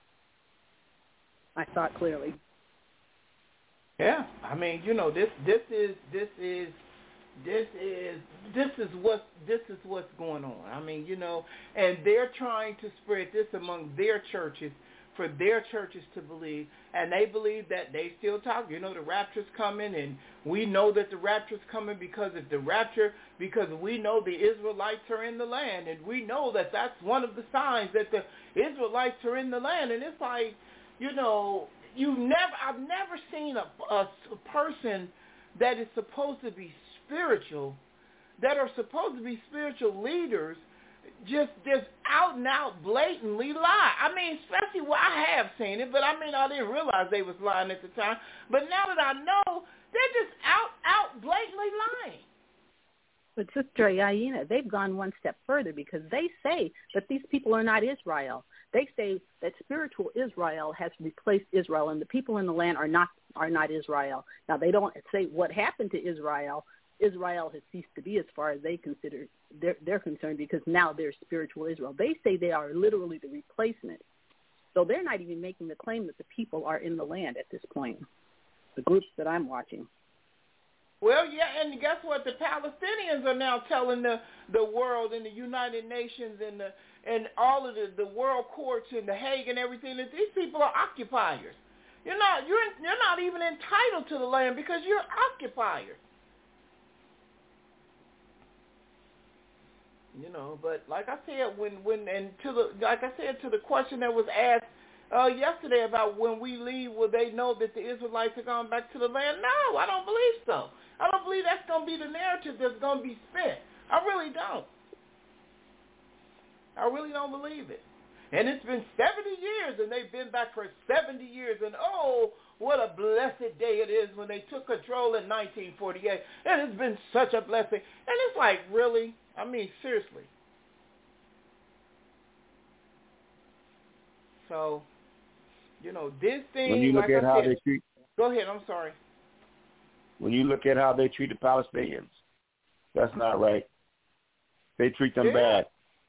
I saw it clearly. Yeah, I mean, you know, this this is this is this is this is what this is what's going on. I mean, you know, and they're trying to spread this among their churches for their churches to believe, and they believe that they still talk. You know, the rapture's coming, and we know that the rapture's coming because if the rapture, because we know the Israelites are in the land, and we know that that's one of the signs that the Israelites are in the land. And it's like, you know, you never, I've never seen a, a, a person that is supposed to be spiritual, that are supposed to be spiritual leaders, just just out and out blatantly lie. I mean, especially well, I have seen it, but I mean, I didn't realize they was lying at the time. But now that I know, they're just out, out blatantly lying. But Sister Yaina, they've gone one step further because they say that these people are not Israel. They say that spiritual Israel has replaced Israel, and the people in the land are not are not Israel. Now, they don't say what happened to Israel. Israel has ceased to be as far as they consider they're, they're concerned, because now they're spiritual Israel. They say they are literally the replacement. So they're not even making the claim that the people are in the land at this point, the groups that I'm watching. Well, yeah, and guess what? The Palestinians are now telling the, the world and the United Nations and the and all of the, the world courts and the Hague and everything that these people are occupiers. You're not you're you're not even entitled to the land because you're occupiers. You know, but like I said, when when and to the like I said to the question that was asked uh, yesterday about when we leave, will they know that the Israelites are going back to the land? No, I don't believe so. I don't believe that's going to be the narrative that's going to be spent. I really don't. I really don't believe it. And it's been seventy years, and they've been back for seventy years, and oh, what a blessed day it is when they took control in nineteen forty-eight. And it's been such a blessing. And it's like, really? I mean, seriously. So, you know, this thing, when you look like at I how said, they treat, go ahead, I'm sorry. When you look at how they treat the Palestinians, that's not right. They treat them yeah. bad.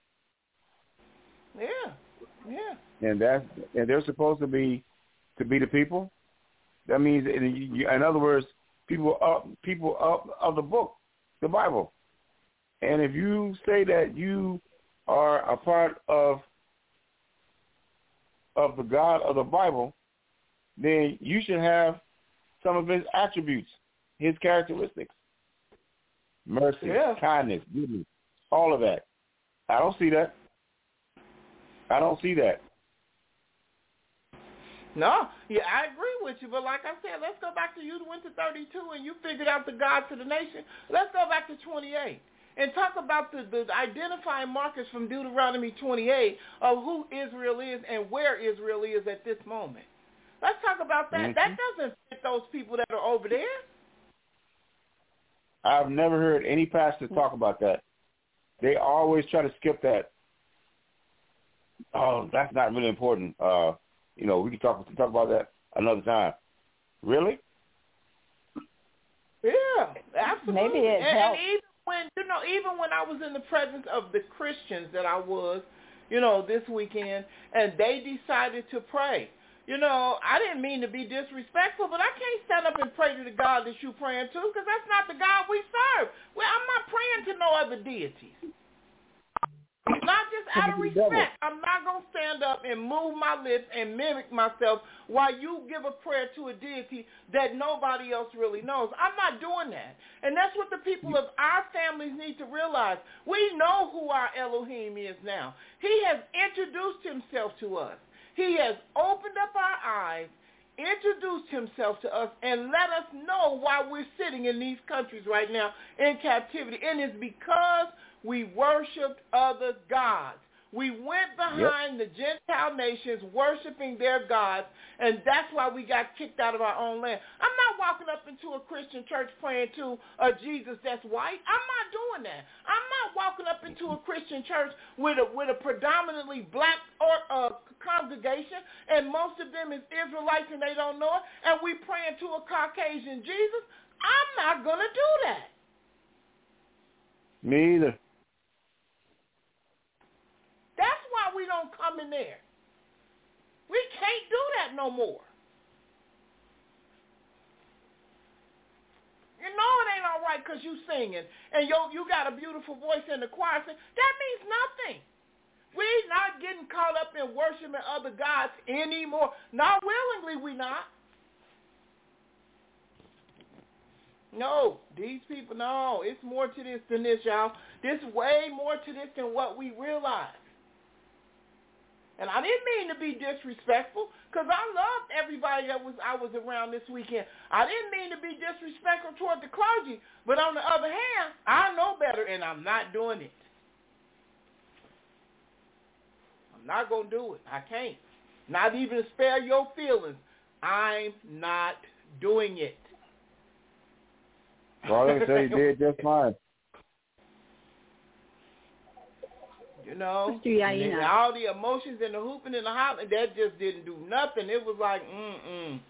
Yeah, yeah. And that's and they're supposed to be to be the people. That means, in other words, people up people up of the book, the Bible. And if you say that you are a part of of the God of the Bible, then you should have some of his attributes, his characteristics. Mercy, yeah. kindness, goodness, all of that. I don't see that. I don't see that. No, yeah, I agree with you. But like I said, let's go back to you went to thirty-two and you figured out the God to the nation. Let's go back to twenty-eight. and talk about the, the identifying markers from Deuteronomy twenty-eight of who Israel is and where Israel is at this moment. Let's talk about that. Mm-hmm. That doesn't fit those people that are over there. I've never heard any pastor talk about that. They always try to skip that. Oh, that's not really important. Uh, you know, we can talk talk about that another time. Really? Yeah, absolutely. Maybe it and, helps. And even when you know, even when I was in the presence of the Christians that I was, you know, this weekend, and they decided to pray. You know, I didn't mean to be disrespectful, but I can't stand up and pray to the God that you praying to, because that's not the God we serve. Well, I'm not praying to no other deities. Not just out of respect. I'm not going to stand up and move my lips and mimic myself while you give a prayer to a deity that nobody else really knows. I'm not doing that. And that's what the people of our families need to realize. We know who our Elohim is now. He has introduced himself to us. He has opened up our eyes, introduced himself to us, and let us know why we're sitting in these countries right now in captivity. And it's because we worshiped other gods. We went behind yep. the Gentile nations worshiping their gods, and that's why we got kicked out of our own land. I'm not walking up into a Christian church praying to a Jesus that's white. I'm not doing that. I'm not walking up into a Christian church with a with a predominantly black or uh, congregation, and most of them is Israelites and they don't know it, and we praying to a Caucasian Jesus. I'm not going to do that. Me either. That's why we don't come in there. We can't do that no more. You know it ain't all right because you singing and yo, you got a beautiful voice in the choir. That means nothing. We're not getting caught up in worshiping other gods anymore. Not willingly, we not. No, these people, no, it's more to this than this, y'all. There's way more to this than what we realize. And I didn't mean to be disrespectful, because I loved everybody that was I was around this weekend. I didn't mean to be disrespectful toward the clergy, but on the other hand, I know better, and I'm not doing it. I'm not going to do it. I can't. Not even to spare your feelings. I'm not doing it. Well, I say you did just fine. You know, and all the emotions and the hooping and the hopping, that just didn't do nothing. It was like, mm-mm.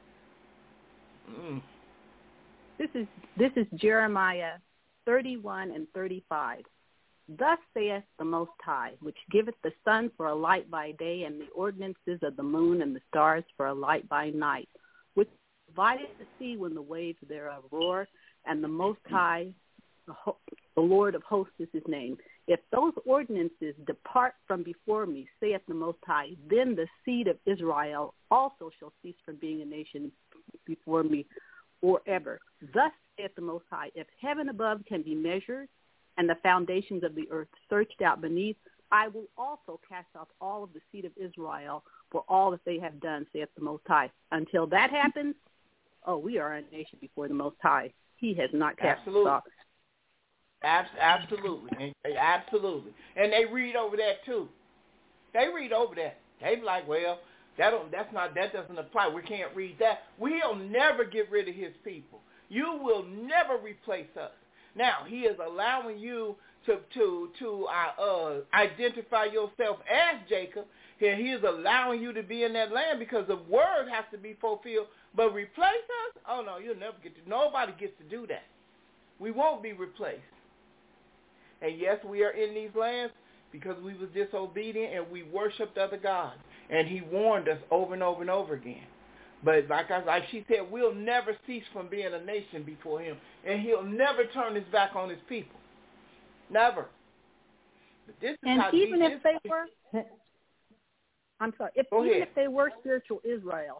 Mm. This is this is Jeremiah thirty-one and thirty-five. Thus saith the Most High, which giveth the sun for a light by day, and the ordinances of the moon and the stars for a light by night, which divideth the sea when the waves thereof roar, and the Most High, the, ho- the Lord of hosts is his name. If those ordinances depart from before me, saith the Most High, then the seed of Israel also shall cease from being a nation before me forever. Thus saith the Most High, if heaven above can be measured, and the foundations of the earth searched out beneath, I will also cast off all of the seed of Israel for all that they have done, saith the Most High. Until that happens, oh, we are a nation before the Most High. He has not cast us off. Absolutely, absolutely, and they read over that too. They read over that. They be like, well, that don't, that's not, that doesn't apply. We can't read that. We'll never get rid of his people. You will never replace us. Now, he is allowing you to to to uh, uh, identify yourself as Jacob. And he is allowing you to be in that land because the word has to be fulfilled. But replace us? Oh no, you'll never get to. Nobody gets to do that. We won't be replaced. And yes, we are in these lands because we was disobedient and we worshipped other gods. And he warned us over and over and over again. But like I, like she said, we'll never cease from being a nation before him. And he'll never turn his back on his people. Never. But this is and how even deep if they were, I'm sorry, if, Go even ahead. if they were spiritual Israel,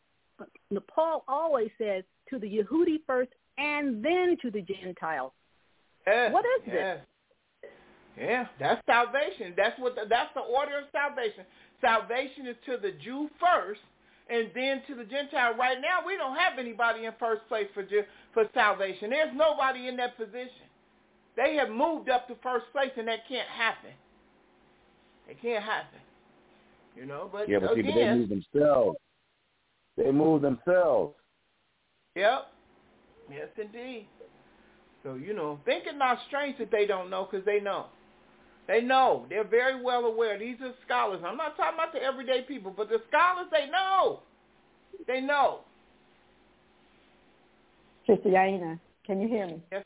Paul always says to the Yehudi first and then to the Gentiles. Yes, What is yes. this? Yeah, that's salvation. That's what. The, that's the order of salvation. Salvation is to the Jew first, and then to the Gentile. Right now, we don't have anybody in first place for for salvation. There's nobody in that position. They have moved up to first place, and that can't happen. It can't happen. You know, but yeah, but, again, see, but they move themselves. They move themselves. Yep. Yes, indeed. So, you know, think it not strange that they don't know, because they know. They know. They're very well aware. These are scholars. I'm not talking about the everyday people, but the scholars, they know. They know. Sister Yaina, can you hear me? Yes.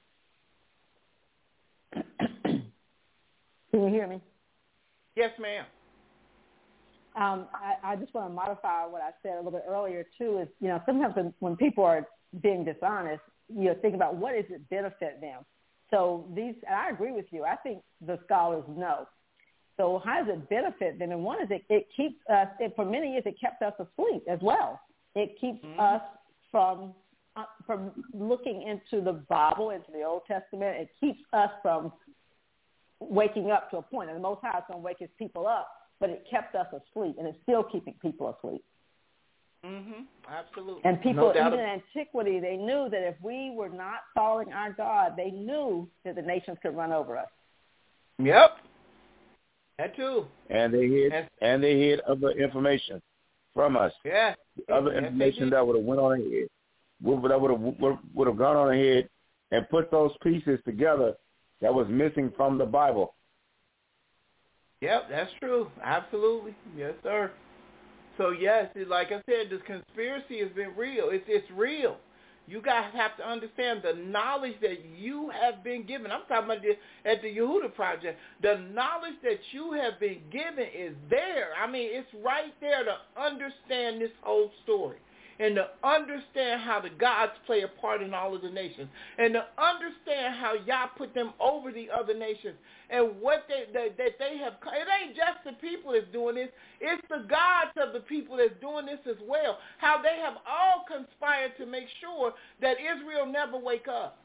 Can you hear me? Yes, ma'am. Um, I, I just want to modify what I said a little bit earlier, too, is, you know, sometimes when, when people are being dishonest, you know, think about what does it benefit them. So these, and I agree with you. I think the scholars know. So how does it benefit them? And one is it, it keeps us, it, for many years, it kept us asleep as well. It keeps mm-hmm. us from uh, from looking into the Bible, into the Old Testament. It keeps us from waking up to a point. And the Most High is going to wake his people up, but it kept us asleep, and it's still keeping people asleep. Mm-hmm. Absolutely. And people, no even in antiquity, they knew that if we were not following our God, they knew that the nations could run over us. Yep. That too. And they hid, and, and they hid other information from us. Yeah. Other yes, information that would have went on ahead, that would have would have gone on ahead and put those pieces together that was missing from the Bible. Yep, that's true. Absolutely. Yes, sir. So, yes, like I said, this conspiracy has been real. It's it's real. You guys have to understand the knowledge that you have been given. I'm talking about this at the Yehuda Project. The knowledge that you have been given is there. I mean, it's right there to understand this whole story and to understand how the gods play a part in all of the nations and to understand how Yah put them over the other nations and what they that, that they have. It ain't just the people that's doing this. It's the gods of the people that's doing this as well. How they have all conspired to make sure that Israel never wake up.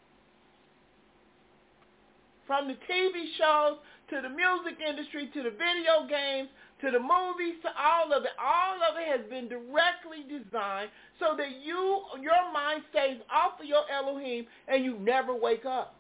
From the T V shows to the music industry to the video games to the movies to all of it, all of it has been directly designed so that you, your mind stays off of your Elohim and you never wake up.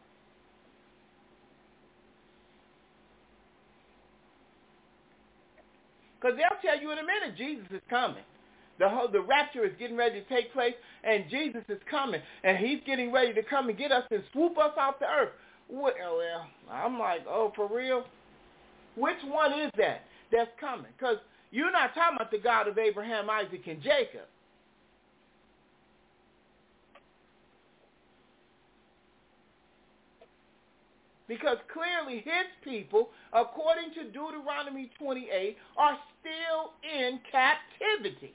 Because they'll tell you in a minute Jesus is coming. The whole, the rapture is getting ready to take place, and Jesus is coming, and he's getting ready to come and get us and swoop us off the earth. Well, well I'm like, oh, for real? Which one is that that's coming? Because you're not talking about the God of Abraham, Isaac, and Jacob. Because clearly his people, according to Deuteronomy twenty-eight, are still in captivity.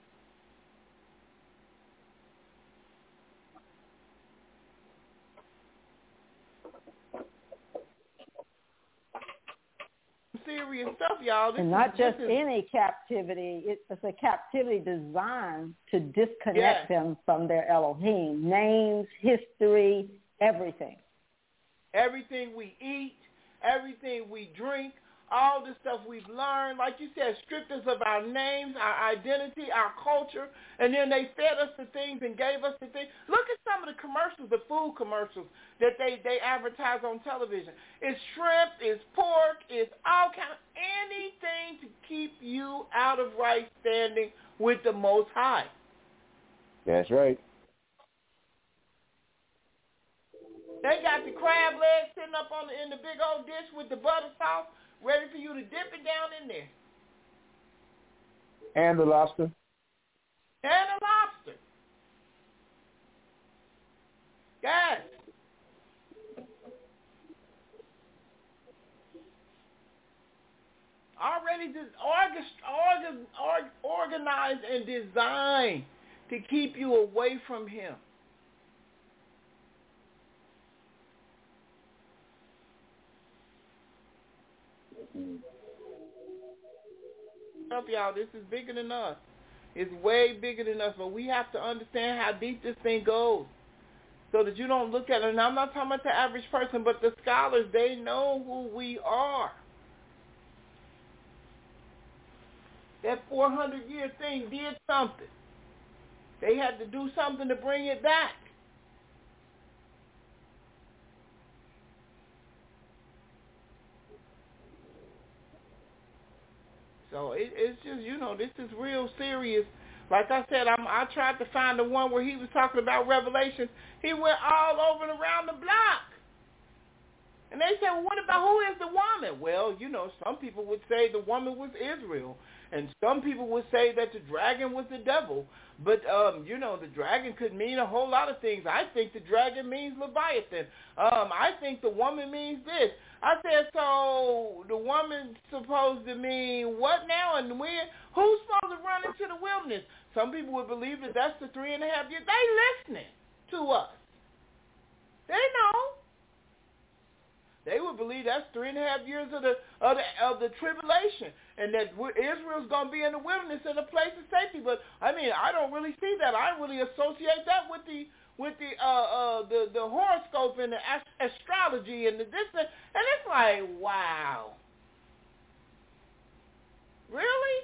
Serious stuff, y'all. This and not is, just is, any captivity. It's a captivity designed to disconnect yes. them from their Elohim. Names, history, everything. Everything we eat, everything we drink, all the stuff we've learned, like you said, stripped us of our names, our identity, our culture, and then they fed us the things and gave us the things. Look at some of the commercials, the food commercials that they, they advertise on television. It's shrimp, it's pork, it's all kind of anything to keep you out of right standing with the Most High. That's right. They got the crab legs sitting up on the, in the big old dish with the butter sauce, ready for you to dip it down in there. And the lobster. And the lobster. Guys. Already just organ, organ, organized and designed to keep you away from him. Up, y'all, this is bigger than us. It's way bigger than us, but we have to understand how deep this thing goes so that you don't look at it. And I'm not talking about the average person, but the scholars, they know who we are. That four hundred year thing did something. They had to do something to bring it back. So it, it's just, you know, this is real serious. Like I said, I'm, I tried to find the one where he was talking about Revelation. He went all over and around the block. And they said, well, what about who is the woman? Well, you know, some people would say the woman was Israel. And some people would say that the dragon was the devil. But, um, you know, the dragon could mean a whole lot of things. I think the dragon means Leviathan. Um, I think the woman means this. I said, so the woman's supposed to mean what now and when? Who's supposed to run into the wilderness? Some people would believe that that's the three and a half years. They listening to us. They know. They would believe that's three and a half years of the of the, of the tribulation, and that Israel's going to be in the wilderness in a place of safety. But I mean, I don't really see that. I really associate that with the with the uh, uh, the the horoscope and the ast- astrology and the this and, and it's like, wow, really?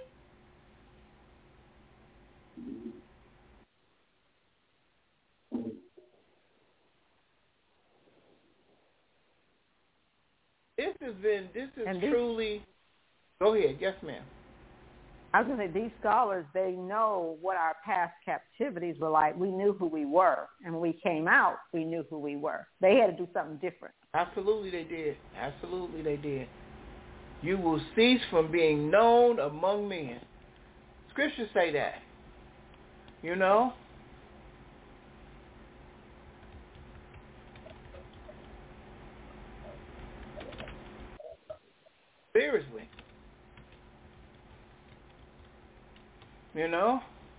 This has been, this is And these- truly, go ahead, yes ma'am. I was going to say, these scholars, they know what our past captivities were like. We knew who we were. And when we came out, we knew who we were. They had to do something different. Absolutely they did. Absolutely they did. You will cease from being known among men. Scriptures say that. You know? Seriously. You know?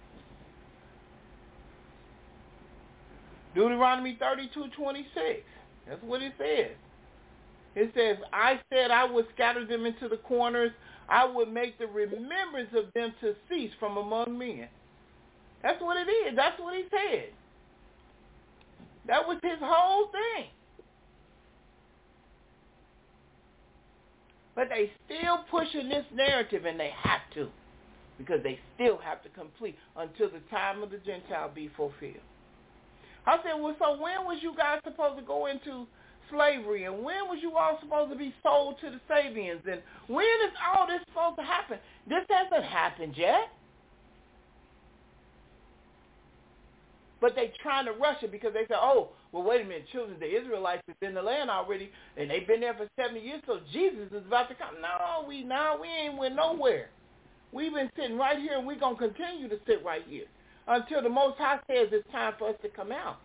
Deuteronomy thirty-two twenty-six. That's what it says. It says, I said I would scatter them into the corners. I would make the remembrance of them to cease from among men. That's what it is. That's what he said. That was his whole thing. But they still pushing this narrative, and they have to, because they still have to complete until the time of the Gentile be fulfilled. I said, well, so when was you guys supposed to go into slavery, and when was you all supposed to be sold to the Sabians, and when is all this supposed to happen? This hasn't happened yet. But they trying to rush it because they say, oh, well, wait a minute, children, the Israelites is in the land already, and they've been there for seventy years, so Jesus is about to come. No, we no, we ain't went nowhere. We've been sitting right here, and we're going to continue to sit right here until the Most High says it's time for us to come out.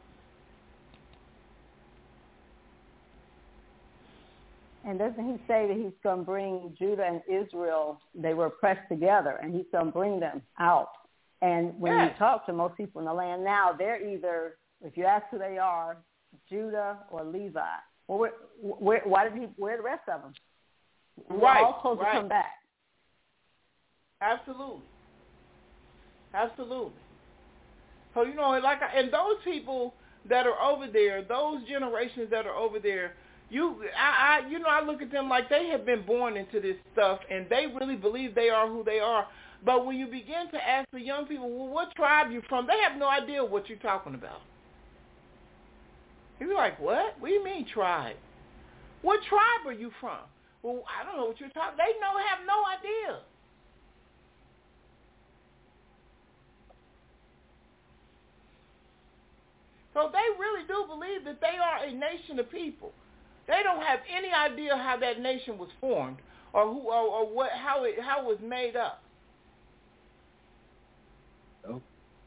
And doesn't he say that he's going to bring Judah and Israel, they were pressed together, and he's going to bring them out? And when yes. you talk to most people in the land now, they're either, if you ask who they are, Judah or Levi. Well, where, where, why did he, where are the rest of them? Right, They're all supposed right. to come back. Absolutely. Absolutely. So, you know, like, I, and those people that are over there, those generations that are over there, you, I, I, you know, I look at them like they have been born into this stuff, and they really believe they are who they are. But when you begin to ask the young people, well, what tribe you from, they have no idea what you're talking about. You're like, what? What do you mean tribe? What tribe are you from? Well, I don't know what you're talking. They know, have no idea. So they really do believe that they are a nation of people. They don't have any idea how that nation was formed, or who, or, or what, how it, how it was made up. No.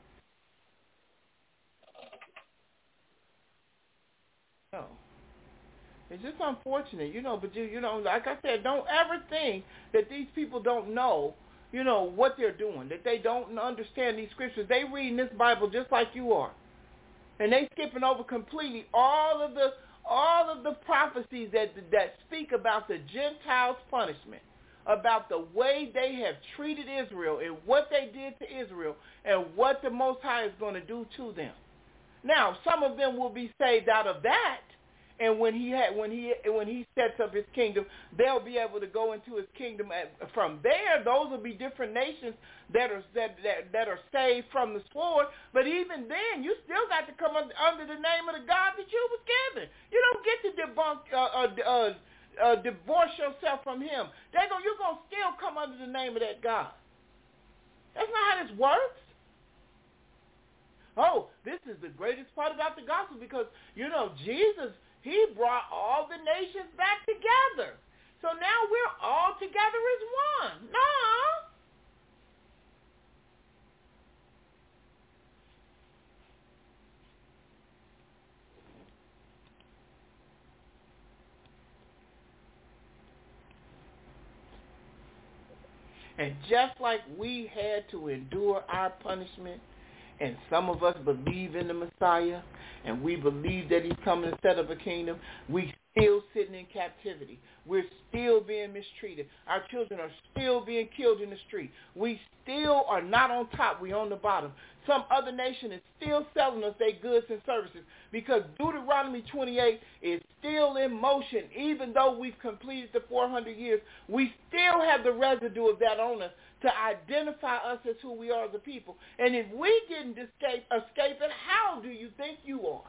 No. It's just unfortunate, you know, but you, you know, like I said, don't ever think that these people don't know, you know, what they're doing, that they don't understand these scriptures. They reading this Bible just like you are. And they skipping over completely all of the all of the prophecies that that speak about the Gentiles' punishment, about the way they have treated Israel and what they did to Israel and what the Most High is going to do to them. Now, some of them will be saved out of that, and when he had, when he when he sets up his kingdom, they'll be able to go into his kingdom. At, from there, those will be different nations that are that, that that are saved from the sword. But even then, you still got to come under, under the name of the God that you was given. You don't get to debunk uh, uh, uh, uh, divorce yourself from him, they go, you're going to still come under the name of that God. That's not how this works. Oh, this is the greatest part about the gospel because, you know, Jesus, he brought all the nations back together. So now we're all together as one. No. And just like we had to endure our punishment, and some of us believe in the Messiah, and we believe that he's coming to set up a kingdom, we still sitting in captivity. We're still being mistreated. Our children are still being killed in the street. We still are not on top. We're on the bottom. Some other nation is still selling us their goods and services because Deuteronomy twenty-eight is still in motion. Even though we've completed the four hundred years, we still have the residue of that on us to identify us as who we are as a people. And if we didn't escape, escape it, how do you think you are?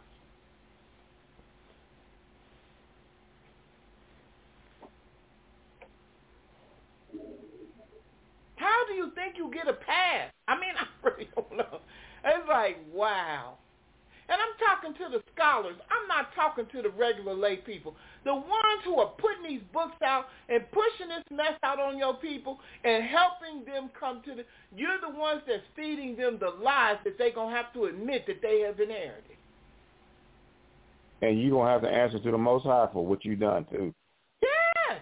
How do you think you get a pass? I mean, I really don't know. It's like, wow. And I'm talking to the scholars. I'm not talking to the regular lay people. The ones who are putting these books out and pushing this mess out on your people and helping them come to the, you're the ones that's feeding them the lies that they're going to have to admit that they have inherited. And you're going to have to answer to the Most High for what you've done, too. Yes.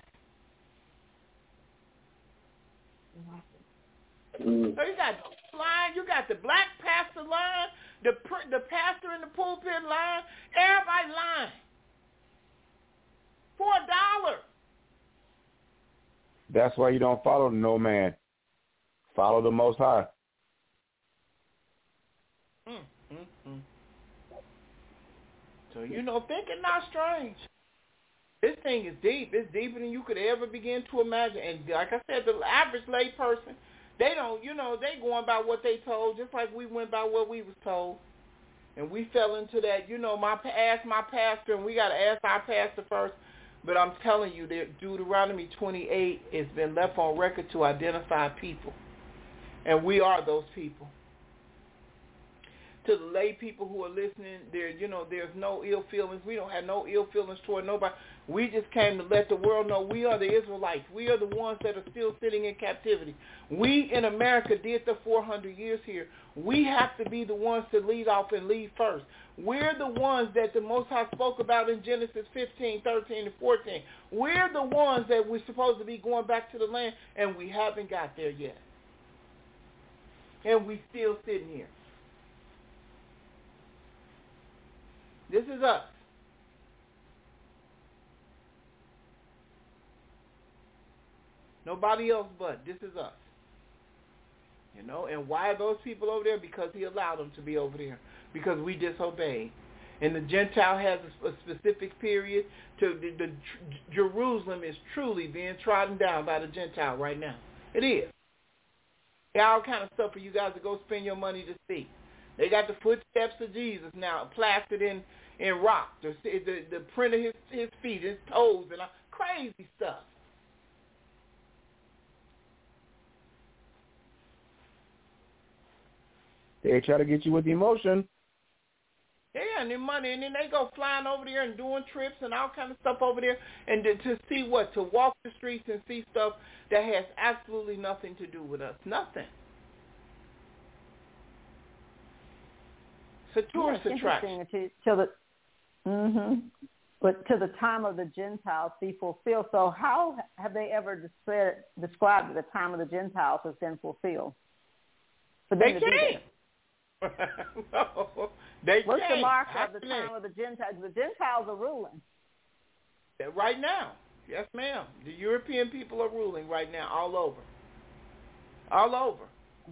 Mm. So you got the line, you got the black pastor line, the the pastor in the pulpit line, everybody lying for a dollar. That's why you don't follow no man. Follow the Most High. Mm, mm, mm. So, you know, thinking not strange. This thing is deep. It's deeper than you could ever begin to imagine. And like I said, the average lay person, they don't, you know, they going by what they told, just like we went by what we was told. And we fell into that, you know, my ask my pastor, and we got to ask our pastor first. But I'm telling you that Deuteronomy twenty-eight has been left on record to identify people. And we are those people. To the lay people who are listening, there, you know, there's no ill feelings. We don't have no ill feelings toward nobody. We just came to let the world know we are the Israelites. We are the ones that are still sitting in captivity. We in America did the four hundred years here. We have to be the ones to lead off and lead first. We're the ones that the Most High spoke about in Genesis fifteen, thirteen, and fourteen. We're the ones that we're supposed to be going back to the land, and we haven't got there yet. And we still sitting here. This is us. Nobody else but. This is us. You know, and why are those people over there? Because he allowed them to be over there. Because we disobeyed. And the Gentile has a, a specific period. To the, the Jerusalem is truly being trodden down by the Gentile right now. It is. Got all kind of stuff for you guys to go spend your money to see. They got the footsteps of Jesus now plastered in, in rock. The, the, the print of his, his feet, his toes, and all, crazy stuff. They try to get you with the emotion. Yeah, and their money, and then they go flying over there and doing trips and all kind of stuff over there, and to, to see what? To walk the streets and see stuff that has absolutely nothing to do with us. Nothing. It's a tourist yeah, it's attraction. To, till the, mm-hmm. But to the time of the Gentiles be fulfilled. So how have they ever described, described that the time of the Gentiles has been fulfilled? For them they to can't. no, they What's can't. the mark Happening. of the time of the Gentiles? The Gentiles are ruling. Right now. Yes, ma'am. The European people are ruling right now all over. All over.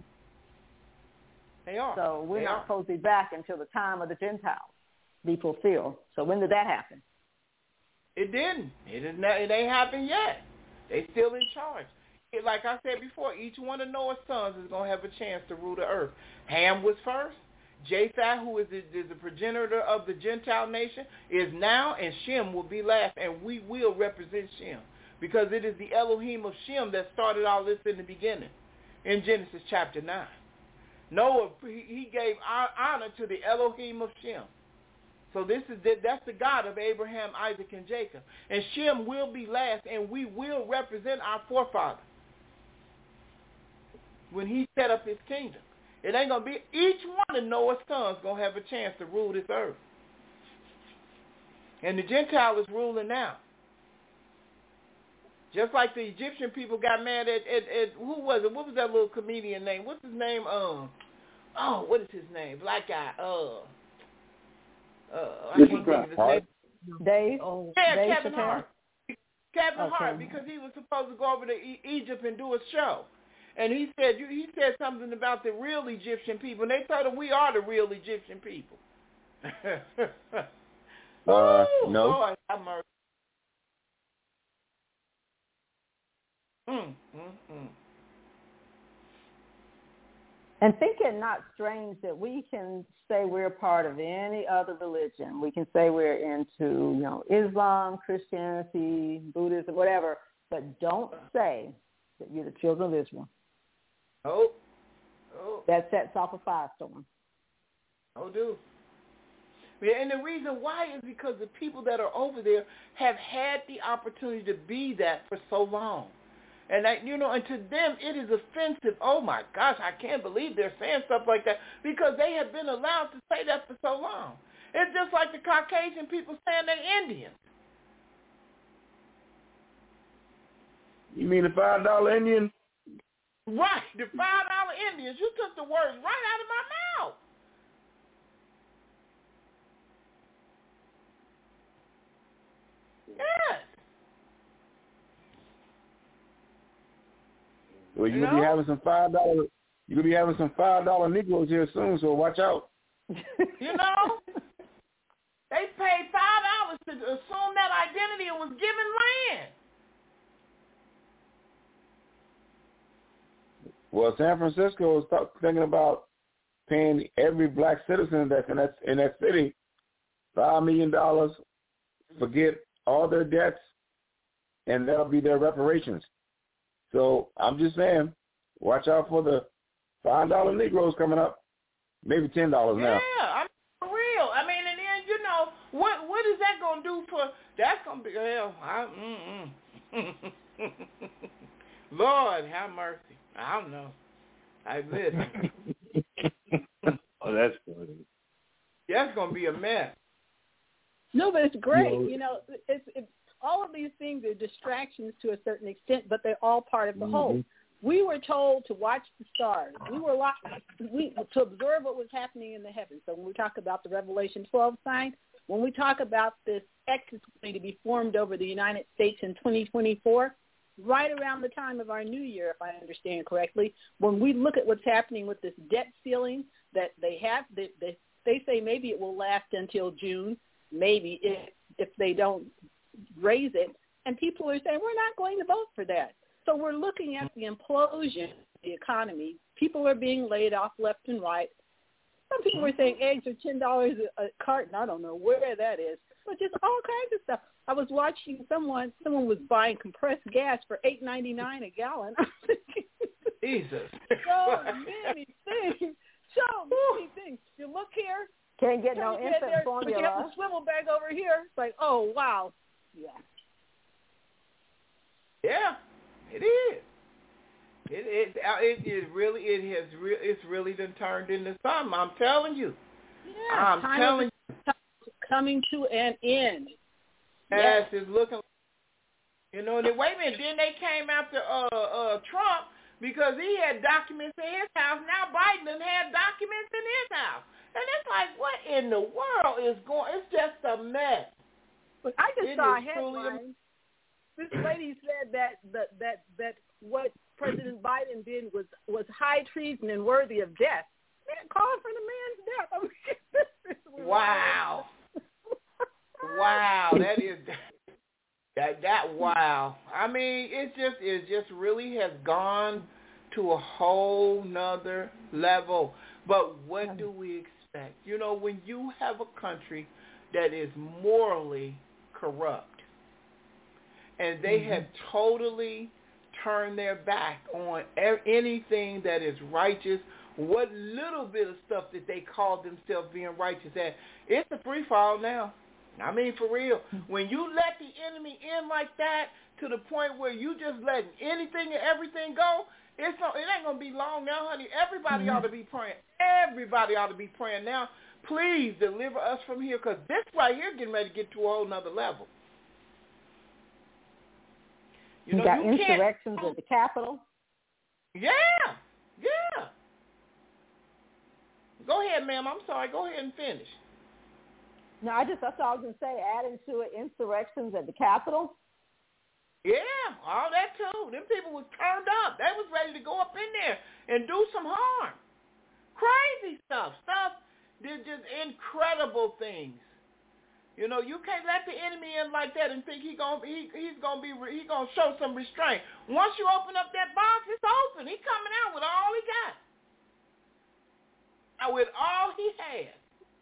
They are. So we're they not are. supposed to be back until the time of the Gentiles be fulfilled. So when did that happen? It didn't. It is not. It ain't happened yet. They still in charge. It, like I said before, each one of Noah's sons is gonna have a chance to rule the earth. Ham was first. Japheth, who is the, is the progenitor of the Gentile nation, is now, and Shem will be last, and we will represent Shem, because it is the Elohim of Shem that started all this in the beginning, in Genesis chapter nine. Noah, he gave honor to the Elohim of Shem. So this is the, that's the God of Abraham, Isaac, and Jacob. And Shem will be last, and we will represent our forefather when he set up his kingdom. It ain't going to be, each one of Noah's sons going to have a chance to rule this earth. And the Gentile is ruling now. Just like the Egyptian people got mad at, at, at who was it? What was that little comedian name? What's his name? Um, oh, what is his name? Black guy. Uh, uh, I can't think of his name. Dave? Oh, yeah, Dave Kevin Chappelle? Hart. Kevin Okay. Hart, because he was supposed to go over to e- Egypt and do a show. And he said he said something about the real Egyptian people, and they told him we are the real Egyptian people. Uh, Ooh, no. Lord have mercy. Mm, mm, mm. And think it not strange that we can say we're part of any other religion. We can say we're into, you know, Islam, Christianity, Buddhism, whatever, but don't say that you're the children of Israel. Oh, oh. That sets off a firestorm. Oh, dude. Yeah, and the reason why is because the people that are over there have had the opportunity to be that for so long. And, that, you know, and to them it is offensive. Oh, my gosh, I can't believe they're saying stuff like that, because they have been allowed to say that for so long. It's just like the Caucasian people saying they're Indians. You mean the five dollar Indian? Right, the five dollar Indians. You took the words right out of my mouth. Yes. Well, you're You gonna be know? having some five dollar. You're gonna be having some five dollar Negroes here soon, so watch out. You know, they paid five dollars to assume that identity and was given land. Well, San Francisco is talk, thinking about paying every black citizen that's in that in that city five million dollars, forget all their debts, and that'll be their reparations. So I'm just saying, watch out for the five dollar Negroes coming up. Maybe ten dollars now. Yeah, I'm for real. I mean, and then you know what? What is that gonna do for? That's gonna be hell. I, mm-mm. Lord have mercy. I don't know. I listen. Oh, that's funny. That's gonna be a mess. No, but it's great. No. You know, it's, it's all of these things are distractions to a certain extent, but they're all part of the Mm-hmm. whole. We were told to watch the stars. We were lo- we to observe what was happening in the heavens. So when we talk about the Revelation twelve sign, when we talk about this X is going to be formed over the United States in twenty twenty-four, right around the time of our new year, if I understand correctly, when we look at what's happening with this debt ceiling that they have, they, they, they say maybe it will last until June, maybe if if they don't raise it, and people are saying we're not going to vote for that. So we're looking at the implosion of the economy. People are being laid off left and right. Some people were saying eggs are ten dollars a carton. I don't know where that is, but just all kinds of stuff. I was watching someone. Someone was buying compressed gas for eight ninety nine a gallon. Jesus. So many things. So many things. You look here. Can't get no you infant there, formula. But you have the swivel bag over here. It's like, oh wow, yeah. Yeah, it is. It it it is really it has re- it's really been turned into something. I'm telling you. Yeah, I'm time telling is coming to an end. you. Yes, it's looking. You know, and then, wait a minute. Then they came after uh uh Trump because he had documents in his house. Now Biden done had documents in his house, and it's like, what in the world is going? It's just a mess. But I just It saw a is truly a- headline. This lady said that that that that what President Biden did was was high treason and worthy of death. Man, calling for the man's death. I mean, this is Wow. Wow, that is that that wow. I mean, it just it just really has gone to a whole nother level. But what do we expect? You know, when you have a country that is morally corrupt, and they mm-hmm. have totally turned their back on anything that is righteous, what little bit of stuff that they call themselves being righteous at, it's a free fall now. I mean, for real. When you let the enemy in like that to the point where you just letting anything and everything go, it's not, it ain't going to be long now, honey. Everybody mm-hmm. ought to be praying. Everybody ought to be praying now. Please deliver us from here, because this right here getting ready to get to a whole nother level. You, know, you got you insurrections at the Capitol. Yeah, yeah. Go ahead, ma'am. I'm sorry. Go ahead and finish. No, I just, that's all I was going to say, adding to it, insurrections at the Capitol. Yeah, all that too. Them people was turned up. They was ready to go up in there and do some harm. Crazy stuff. Stuff, did just incredible things. You know, you can't let the enemy in like that and think he gonna he he's gonna be he gonna show some restraint. Once you open up that box, it's open. He's coming out with all he got, and with all he has.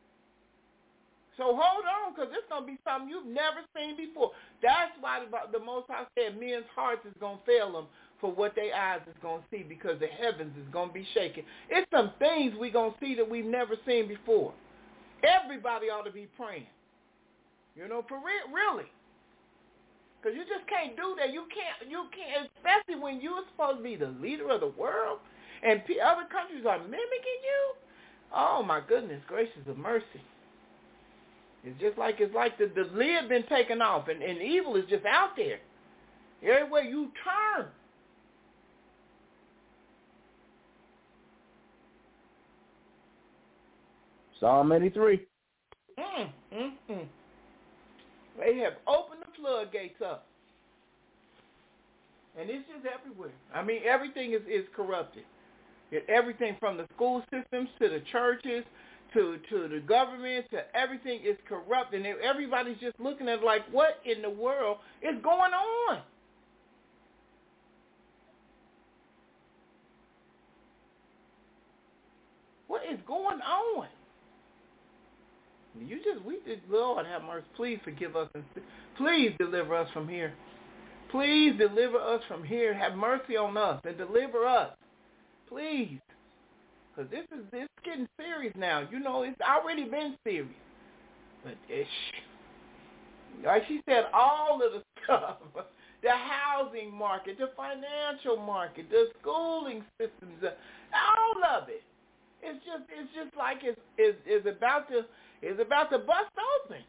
So hold on, because it's gonna be something you've never seen before. That's why the, the Most High said men's hearts is gonna fail them for what their eyes is gonna see, because the heavens is gonna be shaking. It's some things we gonna see that we've never seen before. Everybody ought to be praying. You know, for real, really. Because you just can't do that. You can't, you can't, especially when you're supposed to be the leader of the world and p- other countries are mimicking you. Oh, my goodness gracious of mercy. It's just like, it's like the, the lid been taken off, and, and evil is just out there. Everywhere you turn. Psalm eighty-three. Mm, mm, mm. They have opened the floodgates up. And it's just everywhere. I mean, everything is, is corrupted. It, everything from the school systems to the churches to, to the government to everything is corrupt. And everybody's just looking at it like, what in the world is going on? What is going on? You just, we did, Lord have mercy. Please forgive us and please deliver us from here. Please deliver us from here. Have mercy on us and deliver us. Please. Because this is, this is getting serious now. You know, it's already been serious. But it's, like she said, all of the stuff, the housing market, the financial market, the schooling systems, all of it. It's just, it's just like it's, it's, it's about to, it's about to bust open.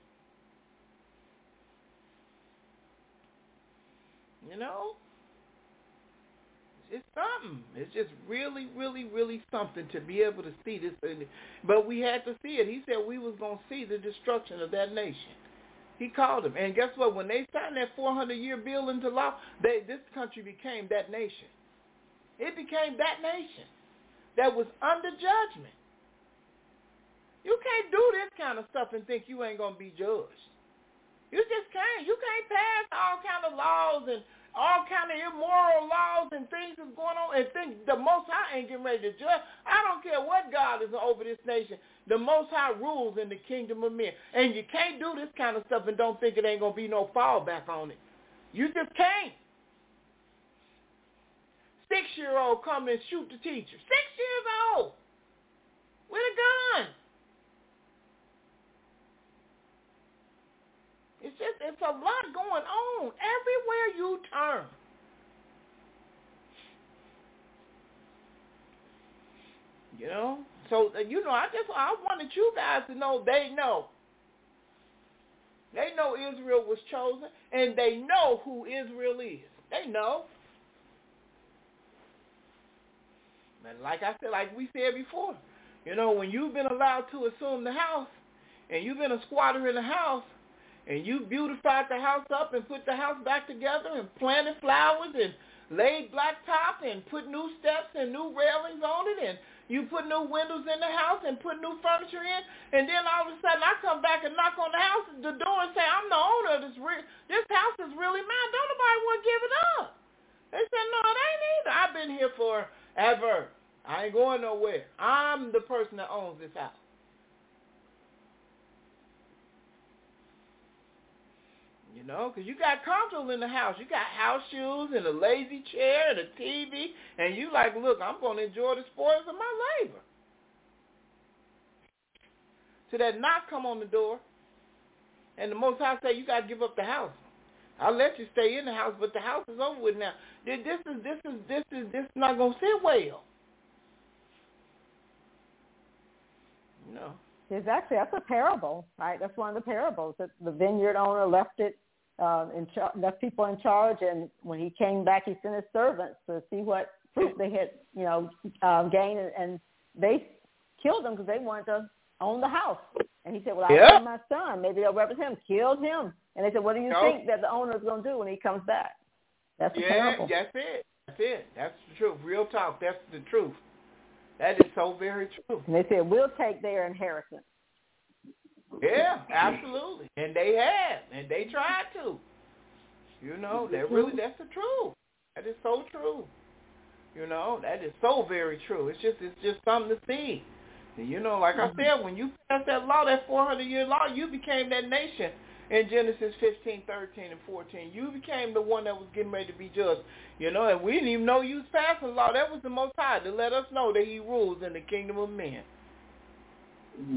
You know? It's something. It's just really, really, really something to be able to see this. But we had to see it. He said we was going to see the destruction of that nation. He called them. And guess what? When they signed that four hundred year bill into law, they, this country became that nation. It became that nation that was under judgment. You can't do this kind of stuff and think you ain't going to be judged. You just can't. You can't pass all kind of laws and all kind of immoral laws and things that's going on and think the Most High ain't getting ready to judge. I don't care what God is over this nation. The Most High rules in the kingdom of men. And you can't do this kind of stuff and don't think it ain't going to be no fallback on it. You just can't. Six-year-old come and shoot the teacher. Six years old with a gun. It's just, it's a lot going on everywhere you turn. You know? So, you know, I just, I wanted you guys to know they know. They know Israel was chosen, and they know who Israel is. They know. And like I said, like we said before, you know, when you've been allowed to assume the house, and you've been a squatter in the house, and you beautified the house up and put the house back together and planted flowers and laid blacktop and put new steps and new railings on it, and you put new windows in the house and put new furniture in, and then all of a sudden I come back and knock on the house, the door, and say, I'm the owner of this re- this house is really mine. Don't nobody want to give it up. They said, no, it ain't either. I've been here for Ever. I ain't going nowhere. I'm the person that owns this house. You know, because you got control in the house. You got house shoes and a lazy chair and a T V, and you like, look, I'm going to enjoy the spoils of my labor. So that knock come on the door, and the Most High say, you got to give up the house. I'll let you stay in the house, but the house is over with now. This is this is this is this is not going to sit well. No. Exactly. That's a parable, right? That's one of the parables that the vineyard owner left it, uh, in char- left people in charge, and when he came back, he sent his servants to see what fruit they had, you know, um, gained, and, and they killed them because they wanted to own the house. And he said, well, I'll yeah. send my son. Maybe they'll represent him. Killed him. And they said, what do you no. think that the owner is going to do when he comes back? That's a yeah, parable. that's it. That's it. That's the truth. Real talk. That's the truth. That is so very true. And they said, we'll take their inheritance. Yeah, absolutely. And they have. And they tried to. You know, that really, that's the truth. That is so true. You know, that is so very true. It's just, it's just something to see. And you know, like I said, when you passed that law, that four hundred year law, you became that nation in Genesis fifteen, thirteen, and fourteen. You became the one that was getting ready to be judged. You know, and we didn't even know you was passing the law. That was the Most High to let us know that he rules in the kingdom of men. Mm-hmm.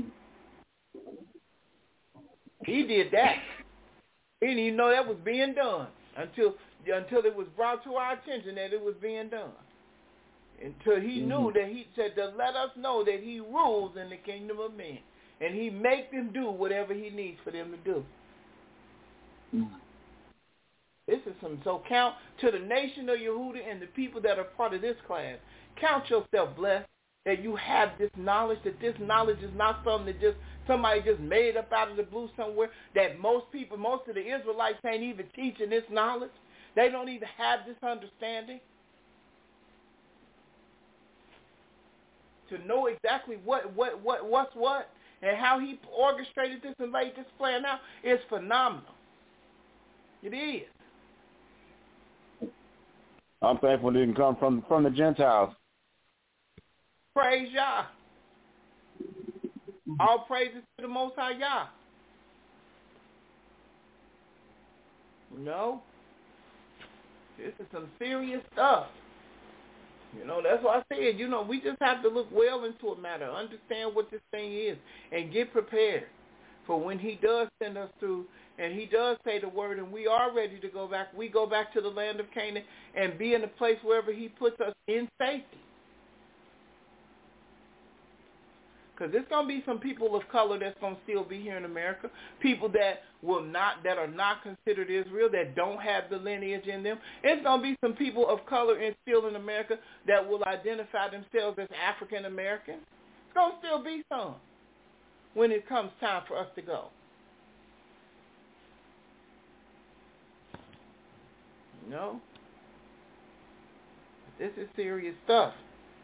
He did that. He didn't even know that was being done until until it was brought to our attention that it was being done. Until he mm-hmm. knew that he said to let us know that he rules in the kingdom of men. And he make them do whatever he needs for them to do. Mm-hmm. This is some, so count to the nation of Yehuda and the people that are part of this class. Count yourself blessed that you have this knowledge, that this knowledge is not something that just somebody just made up out of the blue somewhere, that most people, most of the Israelites ain't even teaching this knowledge. They don't even have this understanding. To know exactly what, what, what, what's what and how he orchestrated this and laid this plan out is phenomenal. It is. I'm thankful it didn't come from from the Gentiles. Praise Yah. All praises to the Most High Yah. You know, this is some serious stuff. You know, that's why I said, you know, we just have to look well into a matter, understand what this thing is, and get prepared for when he does send us through and he does say the word and we are ready to go back. We go back to the land of Canaan and be in a place wherever he puts us in safety. Because there's going to be some people of color that's going to still be here in America, people that will not, that are not considered Israel, that don't have the lineage in them. It's going to be some people of color and still in America that will identify themselves as African American. It's going to still be some when it comes time for us to go. You know? This is serious stuff.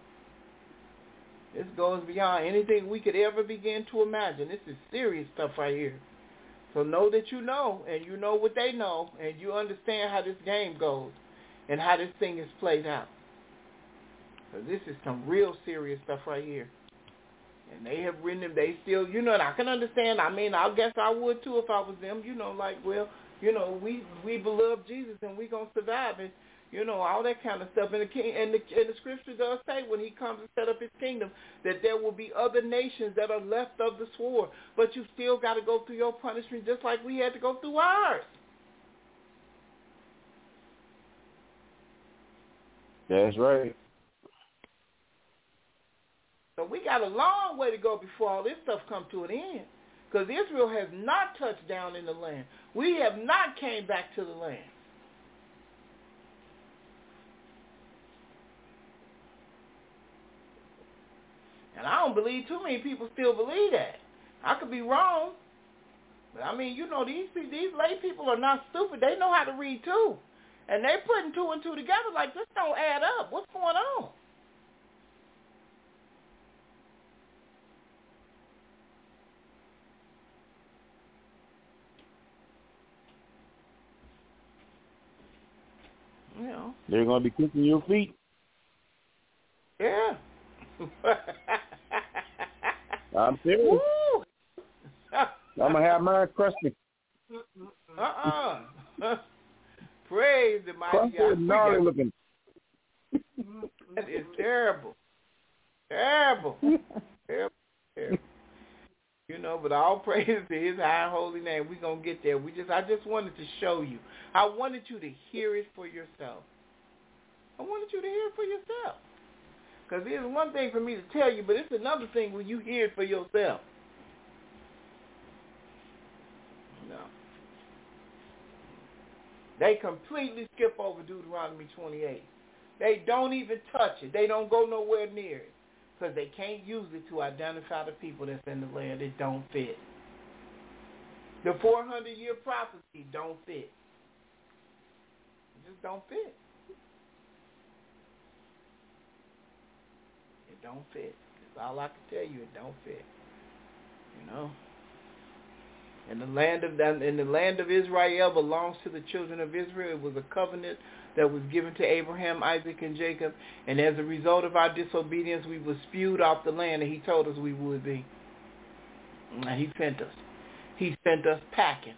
This goes beyond anything we could ever begin to imagine. This is serious stuff right here. So know that you know, and you know what they know, and you understand how this game goes and how this thing is played out. So this is some real serious stuff right here. And they have written them, they still, you know, and I can understand. I mean, I guess I would too if I was them, you know, like, well, you know, we, we beloved Jesus and we going to survive it. You know, all that kind of stuff. And the, king, and, the, and the scripture does say when he comes to set up his kingdom that there will be other nations that are left of the sword. But you still got to go through your punishment just like we had to go through ours. That's right. So we got a long way to go before all this stuff comes to an end. Because Israel has not touched down in the land. We have not came back to the land. And I don't believe too many people still believe that. I could be wrong. But, I mean, you know, these these lay people are not stupid. They know how to read, too. And they're putting two and two together like this don't add up. What's going on? You know. They're going to be kicking your feet. I'm serious. Woo! I'm going to have mine crusty. Uh-uh. Praise the mighty Crusty God. and gnarly looking. That is terrible. Terrible. terrible. Terrible. You know, but all praise to his high and holy name. We're going to get there. We just, I just wanted to show you. I wanted you to hear it for yourself. I wanted you to hear it for yourself. Because it's one thing for me to tell you, but it's another thing when you hear it for yourself. No. They completely skip over Deuteronomy twenty-eight. They don't even touch it. They don't go nowhere near it. Because they can't use it to identify the people that's in the land. It don't fit. The four hundred year prophecy don't fit. It just don't fit. It don't fit. That's all I can tell you. It don't fit. You know. And the land of and the land of Israel belongs to the children of Israel. It was a covenant that was given to Abraham, Isaac, and Jacob. And as a result of our disobedience, we were spewed off the land that he told us we would be. And he sent us. He sent us packing.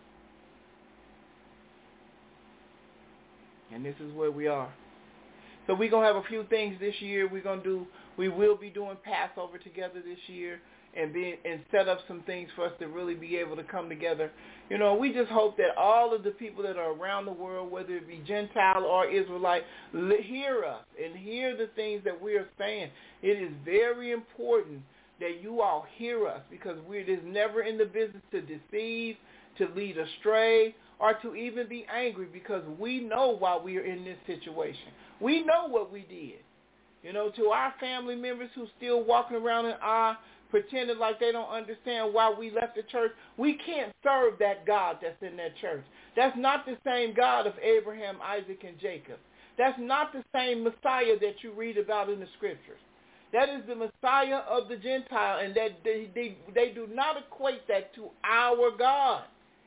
And this is where we are. So we're going to have a few things this year. We're going to do, we will be doing Passover together this year. And be and set up some things for us to really be able to come together. You know, we just hope that all of the people that are around the world, whether it be Gentile or Israelite, hear us and hear the things that we are saying. It is very important that you all hear us, because we're just never in the business to deceive, to lead astray, or to even be angry, because we know why we are in this situation. We know what we did. You know, to our family members who still walking around in awe, pretending like they don't understand why we left the church, we can't serve that God that's in that church. That's not the same God of Abraham, Isaac, and Jacob. That's not the same Messiah that you read about in the scriptures. That is the Messiah of the Gentile, and that they, they, they do not equate that to our God.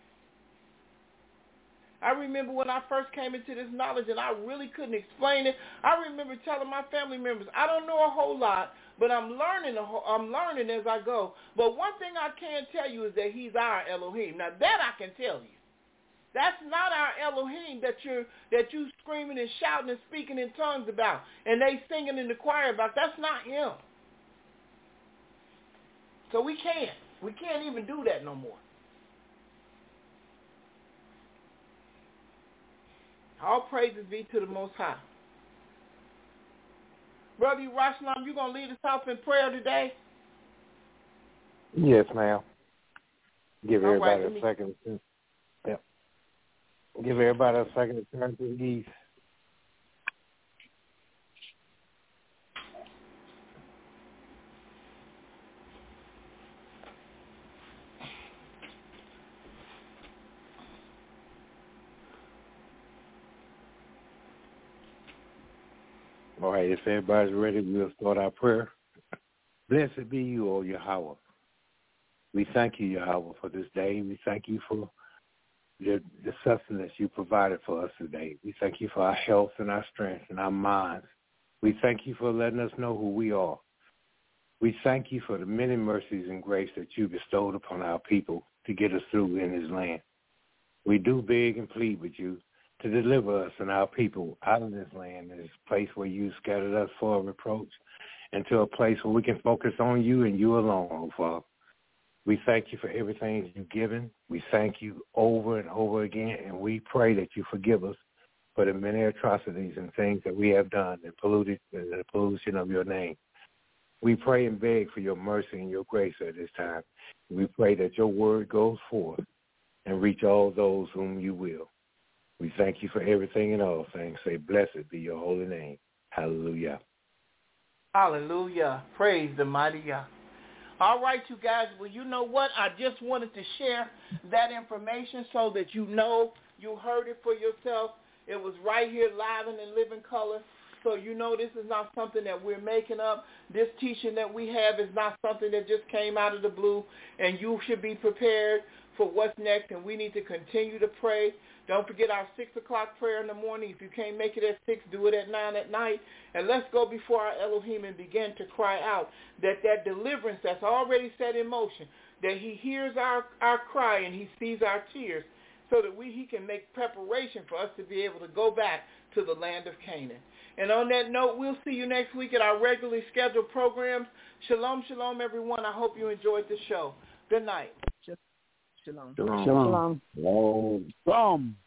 I remember when I first came into this knowledge and I really couldn't explain it. I remember telling my family members, I don't know a whole lot, but I'm learning. A whole, I'm learning as I go. But one thing I can tell you is that he's our Elohim. Now that I can tell you. That's not our Elohim that you're that you screaming and shouting and speaking in tongues about, and they singing in the choir about. That's not him. So we can't. We can't even do that no more. All praises be to the Most High. Brother Yerushalayim, you going to lead us off in prayer today? Yes, ma'am. Give All everybody right, a me... second. Yeah. Give everybody a second to turn to the east. All right, if everybody's ready, we'll start our prayer. Blessed be you, O Yahweh. We thank you, Yahweh, for this day. We thank you for the, the sustenance you provided for us today. We thank you for our health and our strength and our minds. We thank you for letting us know who we are. We thank you for the many mercies and grace that you bestowed upon our people to get us through in this land. We do beg and plead with you to deliver us and our people out of this land, this place where you scattered us for a reproach, into a place where we can focus on you and you alone, oh Father. We thank you for everything you've given. We thank you over and over again, and we pray that you forgive us for the many atrocities and things that we have done that polluted the pollution of your name. We pray and beg for your mercy and your grace at this time. We pray that your word goes forth and reach all those whom you will. We thank you for everything and all things. Say, blessed be your holy name. Hallelujah. Hallelujah. Praise the mighty God. All right, you guys. Well, you know what? I just wanted to share that information so that you know you heard it for yourself. It was right here live and in living color. So you know this is not something that we're making up. This teaching that we have is not something that just came out of the blue, and you should be prepared for what's next, and we need to continue to pray. Don't forget our six o'clock prayer in the morning. If you can't make it at six, do it at nine at night. And let's go before our Elohim and begin to cry out that that deliverance that's already set in motion, that he hears our, our cry and he sees our tears, so that we he can make preparation for us to be able to go back to the land of Canaan. And on that note, we'll see you next week at our regularly scheduled programs. Shalom, shalom, everyone. I hope you enjoyed the show. Good night. Shalom. Shalom. Shalom. Shalom. Shalom.